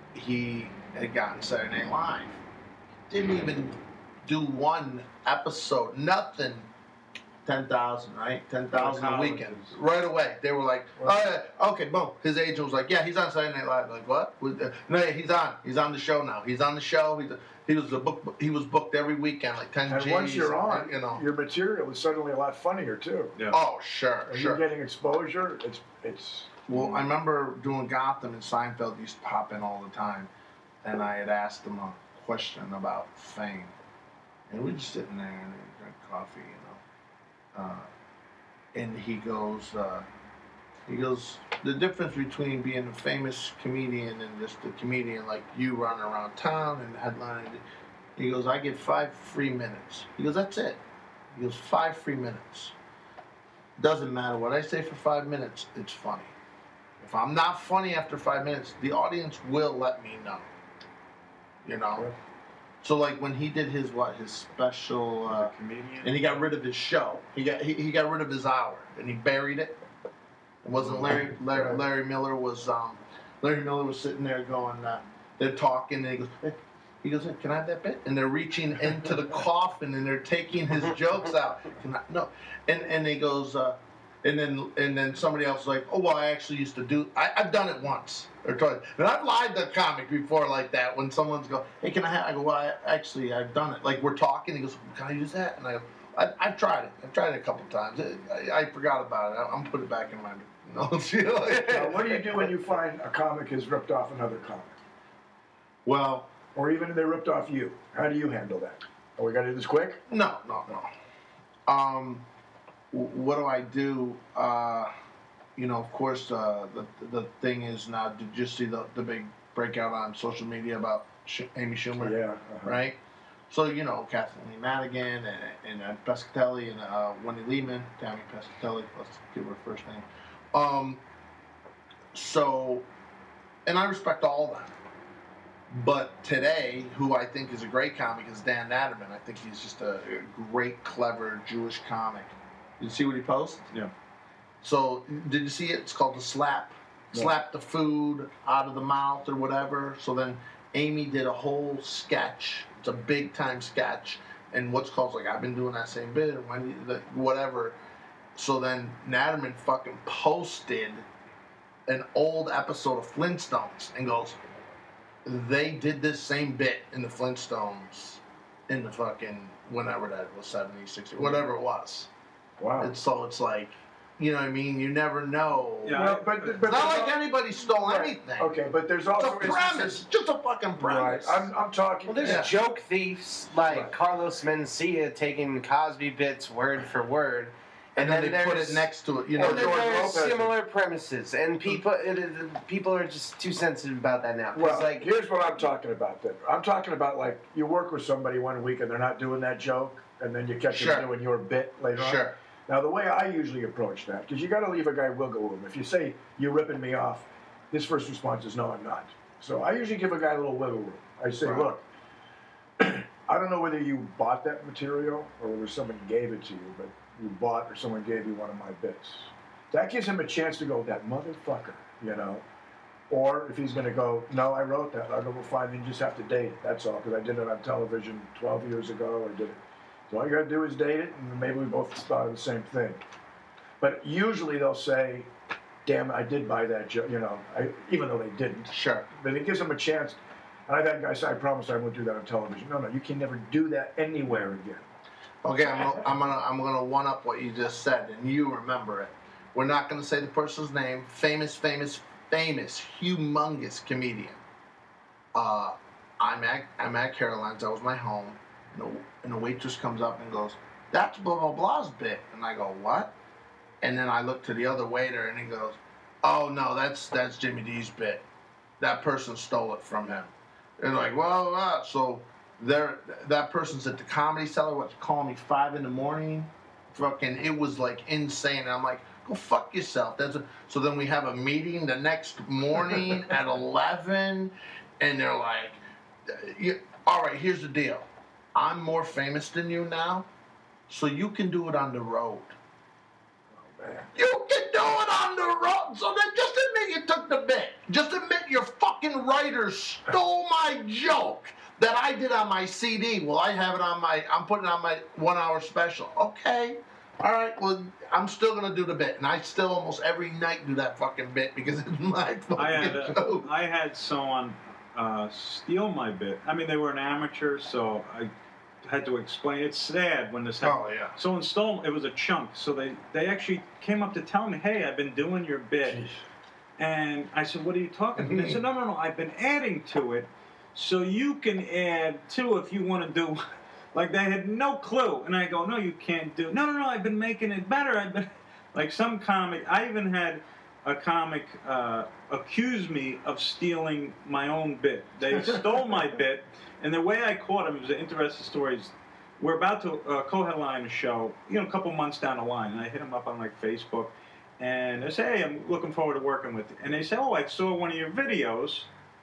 he had gotten Saturday Night Live. Didn't even do one episode, nothing. ten thousand, right? ten thousand a weekend. Right away. They were like, oh, yeah, okay, boom. His agent was like, yeah, he's on Saturday Night Live. Like, what? No, yeah, he's on. He's on the show now. He's on the show. He's, he was the book. He was booked every weekend, like ten
and
G's.
once you're on,
you know.
your material is suddenly a lot funnier too.
Yeah.
Oh, sure,
And
sure.
you're getting exposure. It's it's.
Well, I remember doing Gotham, and Seinfeld used to pop in all the time, and I had asked him a question about fame, and we were just sitting there and drank coffee, you know. Uh, and he goes, uh, he goes, the difference between being a famous comedian and just a comedian like you running around town and headlining, he goes, I get five free minutes. He goes, that's it. He goes, five free minutes. Doesn't matter what I say for five minutes, it's funny. If I'm not funny after five minutes, the audience will let me know. You know?
Yeah.
So like when he did his what his special, uh,
comedian.
and he got rid of his show. He got he, he got rid of his hour, and he buried it. It wasn't Larry Larry, Larry Miller was um, Larry Miller was sitting there going, uh, they're talking, and he goes, hey, he goes, hey, can I have that bit? And they're reaching into the coffin, and they're taking his jokes out. Can I, no, and and he goes, uh, and then and then somebody else was like, oh well, I actually used to do. I, I've done it once or twice, and I've lied to a comic before like that. When someone's go, hey, can I have? I go, well, I, actually, I've done it. Like we're talking, he goes, can I use that? And I go, I, I've tried it. I've tried it a couple times. I, I forgot about it. I'm put it back in my notes. You know?
Now, what do you do when you find a comic has ripped off another comic,
Well,
or even they ripped off you? How do you handle that? Oh, we got to do this quick.
no, no, no. Um, w- what do I do? Uh, you know, of course, uh, the the thing is now. Did you see the the big breakout on social media about Sh- Amy Schumer?
Yeah. uh-huh.
Right. So you know, Kathleen Lee Madigan and and uh, Pescatelli and uh, Wendy Lehman, Tammy Pescatelli. Let's give her first name. Um. So, and I respect all of them. But today, who I think is a great comic is Dan Natterman. I think he's just a great, clever Jewish comic. Did you see what he posted?
Yeah.
So, did you see it? It's called The Slap.
Yeah.
Slap the food out of the mouth or whatever. So then Amy did a whole sketch. It's a big-time sketch. And what's called, like, I've been doing that same bit, and when you- whatever. So then Natterman fucking posted an old episode of Flintstones and goes, they did this same bit in the Flintstones in the fucking, whenever that was, seventies, sixties, whatever it was.
Wow.
And so it's like, You know what I mean? You never know.
Yeah.
Well, but, but
It's not
there's
like
al-
anybody stole
Right.
anything.
Okay, but there's
It's
also
a premise.
instances-
Just a fucking
Right.
premise.
I'm, I'm talking.
Well, there's
Yeah.
joke thieves like
Right.
Carlos Mencia taking Cosby bits word for word,
and then, they put
there's-
it next to it. You know,
and then
George
there's
Lopez.
similar premises, and people it, it, people are just too sensitive about that now. 'Cause,
Well,
like,
here's what I'm talking about. Then I'm talking about like you work with somebody one week and they're not doing that joke, and then you catch
Sure.
them doing your bit later on.
Sure.
Now the way I usually approach that, because you got to leave a guy wiggle room. If you say you're ripping me off, his first response is no, I'm not. So I usually give a guy a little wiggle room. I say,
Right.
look, I don't know whether you bought that material or whether someone gave it to you, but you bought or someone gave you one of my bits. That gives him a chance to go, that motherfucker, you know. Or if he's going to go, no, I wrote that, I'll go, well, fine, then you just have to date it. That's all, because I did it on television twelve years ago. I did it. So all you got to do is date it, and maybe we both thought of the same thing. But usually they'll say, damn, I did buy that joke, you know, I, even though they didn't.
Sure.
But it gives them a chance. And I've had guys say, I promise I won't do that on television. No, no, you can never do that anywhere again.
Okay, I'm gonna, I'm gonna I'm gonna one up what you just said, and you remember it. We're not gonna say the person's name. Famous, famous, famous, humongous comedian. Uh, I'm at I'm at Caroline's. That was my home, and a, and a waitress comes up and goes, "That's blah blah blah's bit," and I go, "What?" And then I look to the other waiter, and he goes, "Oh no, that's that's Jimmy D's bit. That person stole it from him." They're like, "Well, uh, so." There, that person's at the Comedy Cellar. What, calling me five in the morning? Fucking, it was like insane. And I'm like, go fuck yourself. That's a, so then we have a meeting the next morning at eleven, and they're like, you, all right, here's the deal. I'm more famous than you now, so you can do it on the road.
Oh, man.
You can do it on the road. So then just admit you took the bit. Just admit your fucking writers stole my joke that I did on my C D. Well, I have it on my, I'm putting it on my one hour special. Okay. All right. Well, I'm still going to do the bit. And I still almost every night do that fucking bit because it's my fucking
I had a,
joke.
I had someone uh, steal my bit. I mean, they were an amateur, so I had to explain. It's sad when this happened.
Oh, yeah.
Someone stole. It was a chunk. So they they actually came up to tell me, "Hey, I've been doing your bit."
Jeez.
And I said, "What are you talking about?" They said, "No, no, no. I've been adding to it, so you can add too if you want to do." Like they had no clue, and I go, "No, you can't do." No, no, no. I've been making it better. I've been like some comic. I even had a comic uh, accuse me of stealing my own bit. They stole my bit, and the way I caught them was an interesting story. We're about to uh, co-headline a show, you know, a couple months down the line, and I hit them up on like Facebook, and I say, "Hey, I'm looking forward to working with you." And they say, "Oh, I saw one of your videos.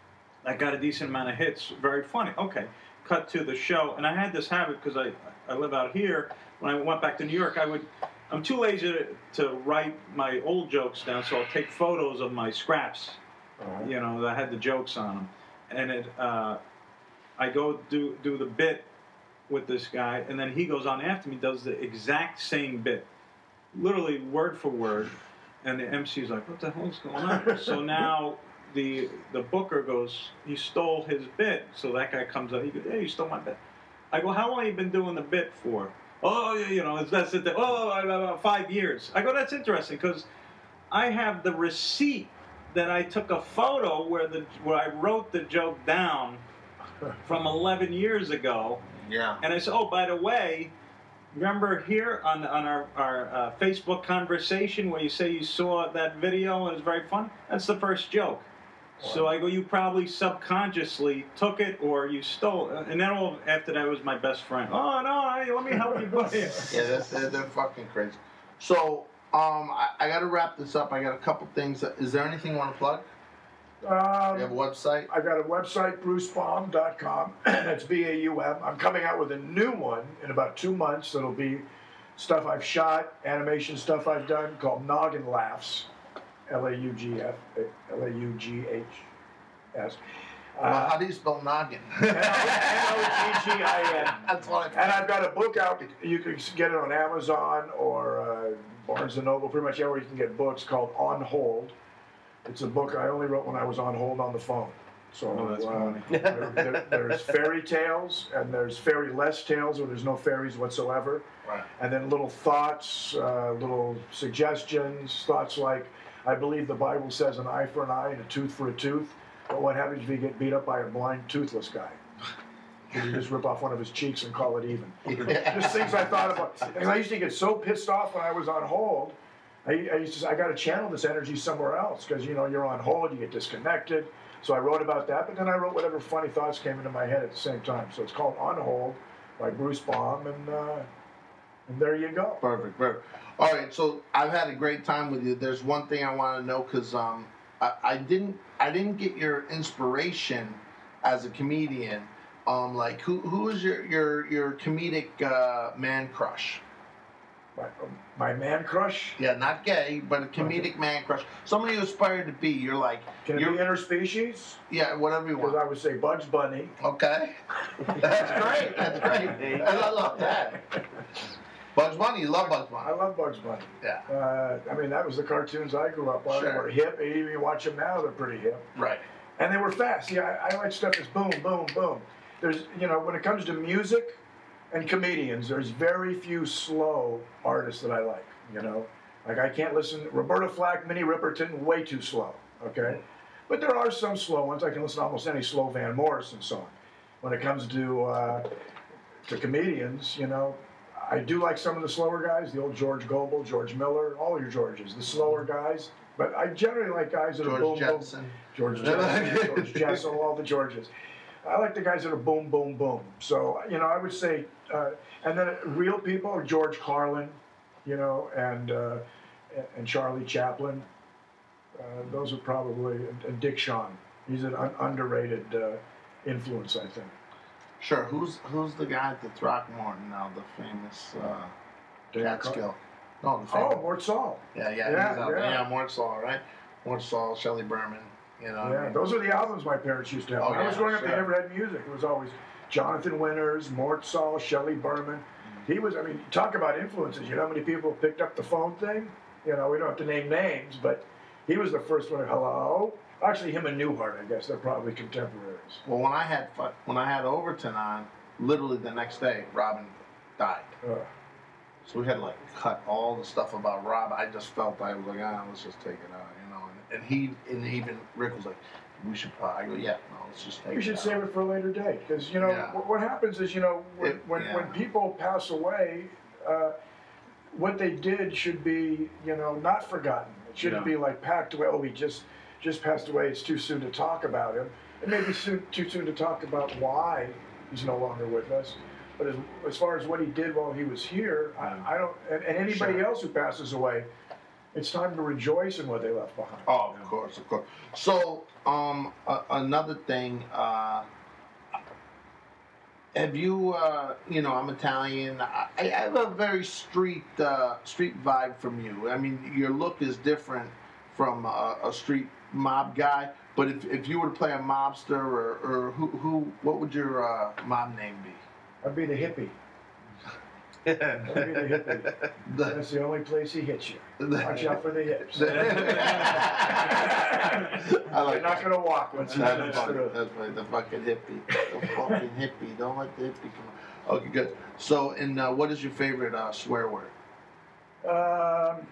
I got a decent amount of hits. Very funny." Okay. Cut to the show, and I had this habit because I, I live out here. When I went back to New York, I would I'm too lazy to, to write my old jokes down, so I'll take photos of my scraps,
Uh-huh.
you know, that had the jokes on them, and it uh, I go do do the bit with this guy, and then he goes on after me, does the exact same bit, literally word for word, and the M C's like, "What the hell's going on?" So now. The the booker goes, "He stole his bit." So that guy comes up, he goes, "Hey, you stole my bit." I go, "How long have you been doing the bit for?" "Oh, you know, that's it. Oh, about five years." I go, "That's interesting because I have the receipt that I took a photo where the where I wrote the joke down from eleven years ago."
Yeah.
And I said, "Oh, by the way, remember here on on our our uh, Facebook conversation where you say you saw that video and it was very fun? That's the first joke." So I go, "You probably subconsciously took it or you stole it." And then all after that was my best friend. "Oh, no, hey, let me help you buy it."
Yeah, that's, they're, they're fucking crazy. So, um, I, I got to wrap this up. I got a couple things. Is there anything you want to plug?
Um,
You have a website?
I got a website, bruce baum dot com. That's B A U M. I'm coming out with a new one in about two months. That'll be stuff I've shot, animation stuff I've done called Noggin Laughs. L A U G F, L A U G H S.
Well, how do you spell noggin?
N O G G I N.
That's what I
And I've got a book out. You can get it on Amazon or uh, Barnes and Noble, pretty much everywhere you can get books, called On Hold. It's a book I only wrote when I was on hold on the phone. So
Oh, that's
uh,
funny.
there, there, there's fairy tales, and there's fairy-less tales where there's no fairies whatsoever.
Right.
And then little thoughts, uh, little suggestions, thoughts like, I believe the Bible says an eye for an eye and a tooth for a tooth, but what happens if you get beat up by a blind, toothless guy? You just rip off one of his cheeks and call it even. Just things I thought about. And I used to get so pissed off when I was on hold. I, I used to say, I got to channel this energy somewhere else because, you know, you're on hold, you get disconnected. So I wrote about that, but then I wrote whatever funny thoughts came into my head at the same time. So it's called On Hold by Bruce Baum, and, uh, and there you go.
Perfect, perfect. All right, so I've had a great time with you. There's one thing I want to know because um, I, I didn't I didn't get your inspiration as a comedian. Um, like who who is your your your comedic uh, man crush?
My, my man crush?
Yeah, not gay, but a comedic man crush. Somebody you aspire to be. You're like
Can it
you're,
be interspecies?
yeah, whatever you
Because
want.
I would say Bugs Bunny.
Okay, that's great. That's great. And I love that. Bugs Bunny, you love Bugs
I
Bunny.
love Bugs Bunny.
Yeah,
Uh, I mean, that was the cartoons I grew up on.
Sure.
They were hip. And even you watch them now, they're pretty hip.
right.
And they were fast. See, I, I like stuff that's boom, boom, boom. There's, you know, when it comes to music and comedians, there's very few slow artists that I like, you know. Like, I can't listen, Roberta Flack, Minnie Riperton, way too slow, okay? But there are some slow ones. I can listen to almost any slow Van Morrison song. When it comes to, uh, to comedians, you know, I do like some of the slower guys, the old George Gobel, George Miller, all your Georges, the slower guys. But I generally like guys that are
George
boom,
Jetson.
boom. George Jetson, George Jessel, all the Georges. I like the guys that are boom, boom, boom. So, you know, I would say, uh, and then real people, George Carlin, you know, and uh, and Charlie Chaplin. Uh, those are probably, and Dick Shawn. He's an un- underrated uh, influence, I think.
Sure. Who's who's the guy at the Throckmorton now? The famous uh,
Dan
Catskill. No, the
Oh,
famous.
Mort Saul.
yeah, yeah,
yeah,
he's out there.
yeah.
Yeah, Mort Saul, right? Mort Saul, Shelley Berman. You know. what I
Yeah,
mean?
those are the albums my parents used to have.
Oh,
when I was
yeah,
growing up,
sure.
they never had music. It was always Jonathan Winters, Mort Saul, Shelley Berman. He was, I mean, talk about influences. You know how many people picked up the phone thing? You know, we don't have to name names, but he was the first one. Hello? Actually, him and Newhart, I guess. They're probably contemporaries.
Well, when I had fu- when I had Overton on, literally the next day, Robin died.
Uh,
So we had to like cut all the stuff about Rob. I just felt I was like, ah, let's just take it out, you know. And, and he and even Rick was like, we should. Probably, I go, yeah, no, let's just take
we
it
should
out.
save it for a later date. Because, you know,
Yeah.
what, what happens is, you know, when,
It-
when,
yeah.
when people pass away, uh, what they did should be, you know, not forgotten. It shouldn't
Yeah.
be like packed away. Oh, he just just passed away. It's too soon to talk about him. It may be soon, too soon to talk about why he's no longer with us. But as, as far as what he did while he was here, I, I don't. And, and anybody
Sure.
else who passes away, it's time to rejoice in what they left behind.
Oh, of course, of course. So, um, uh, another thing, uh, have you, uh, you know, I'm Italian. I, I have a very street, uh, street vibe from you. I mean, your look is different from a, a street mob guy. But if, if you were to play a mobster, or, or who, who, what would your uh, mob name be?
I'd be the hippie. I'd be the hippie. That's the only place he hits you. Watch out for the hips.
I
You're
like
not going to walk once you
That's
finish
funny.
through.
That's funny. The fucking hippie. The fucking hippie. Don't let the hippie come. Okay, good. So, and uh, what is your favorite uh, swear word?
Um,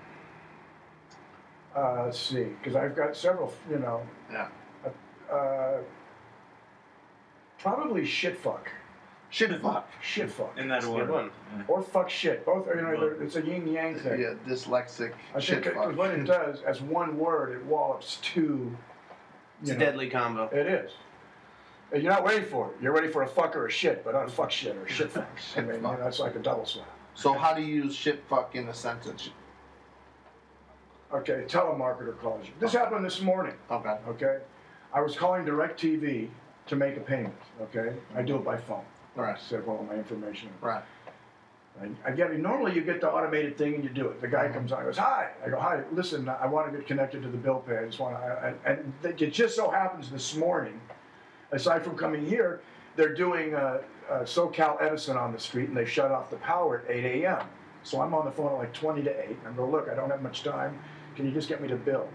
uh, let's see, because I've got several, you know.
Yeah.
Uh, probably shit fuck.
Shit fuck.
Shit fuck.
In that
Good
order.
one.
Yeah.
Or fuck shit. Both, are, you know, they're- it's a yin yang thing.
Yeah, dyslexic.
I
shit
think
fuck.
it, what it does, as one word, it wallops two.
It's
you
a
know.
deadly combo.
It is. And you're not ready for it. You're ready for a fuck or a shit, but not a fuck shit or a shit fuck. I
Shit
mean, you
fuck.
know, that's like a double slap.
So, how do you use shit fuck in a sentence?
Okay, telemarketer calls you. This happened this morning.
Okay.
Okay, I was calling DirecTV to make a payment. Okay, I do it by phone.
Right.
I save all my information.
Right.
I, I get it. Normally, you get the automated thing and you do it. The guy comes on, and goes, "Hi." I go, "Hi. Listen, I want to get connected to the bill pay. I just want to." And, and it just so happens this morning, aside from coming here, they're doing uh, uh, SoCal Edison on the street, and they shut off the power at eight a.m. So I'm on the phone at like twenty to eight, and I go, "Look, I don't have much time. Can you just get me the bill?"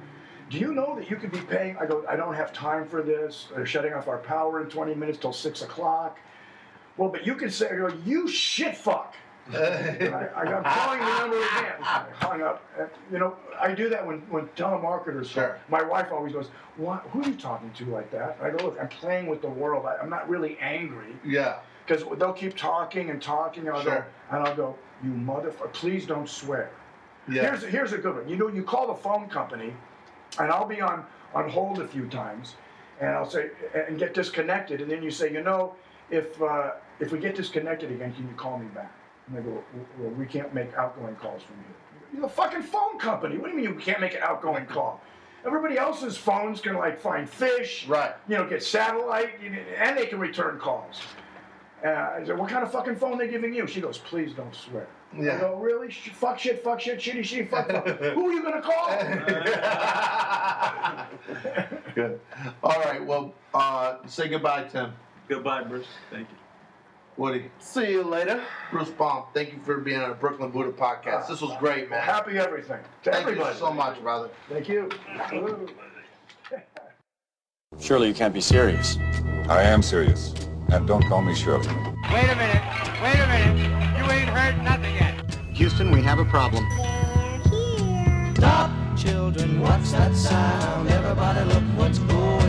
do you know that you could be paying? I go, I don't have time for this. They're shutting off our power in twenty minutes till six o'clock. Well, but you can say, I go, you shit fuck. I, I, I'm calling the number again. I hung up. And, you know, I do that when, when telemarketers.
Sure.
My wife always goes, what, who are you talking to like that? And I go, look, I'm playing with the world. I, I'm not really angry.
Yeah.
Because they'll keep talking and talking. And I'll,
Sure.
go, and I'll go, you motherfucker, please don't swear.
Yeah.
Here's, here's a good one. You know, you call the phone company, and I'll be on, on hold a few times, and I'll say, and get disconnected. And then you say, you know, if, uh, if we get disconnected again, can you call me back? And they go, well, we can't make outgoing calls from you. You're a fucking phone company. What do you mean you can't make an outgoing call? Everybody else's phones can, like, find fish,
Right.
you know, get satellite, and they can return calls. Uh, I said, what kind of fucking phone they giving you? She goes, please don't swear.
Yeah.
I go, really? Sh- fuck shit, fuck shit, shitty shit, fuck fuck. Who are you going to call?
Good. All right. Well, uh, say goodbye, Tim.
Goodbye, Bruce. Thank you.
Woody.
See you later.
Bruce Baum, thank you for being on the Brooklyn Buddha podcast. This was great, man.
Happy everything. To
Thank
everybody.
you so much, brother.
Thank you.
Surely you can't be serious.
I am serious. And don't call me Shirley.
Wait a minute. Wait a minute. You ain't heard nothing yet.
Houston, we have a problem.
They're here.
Stop, children, what's that sound? Everybody look what's going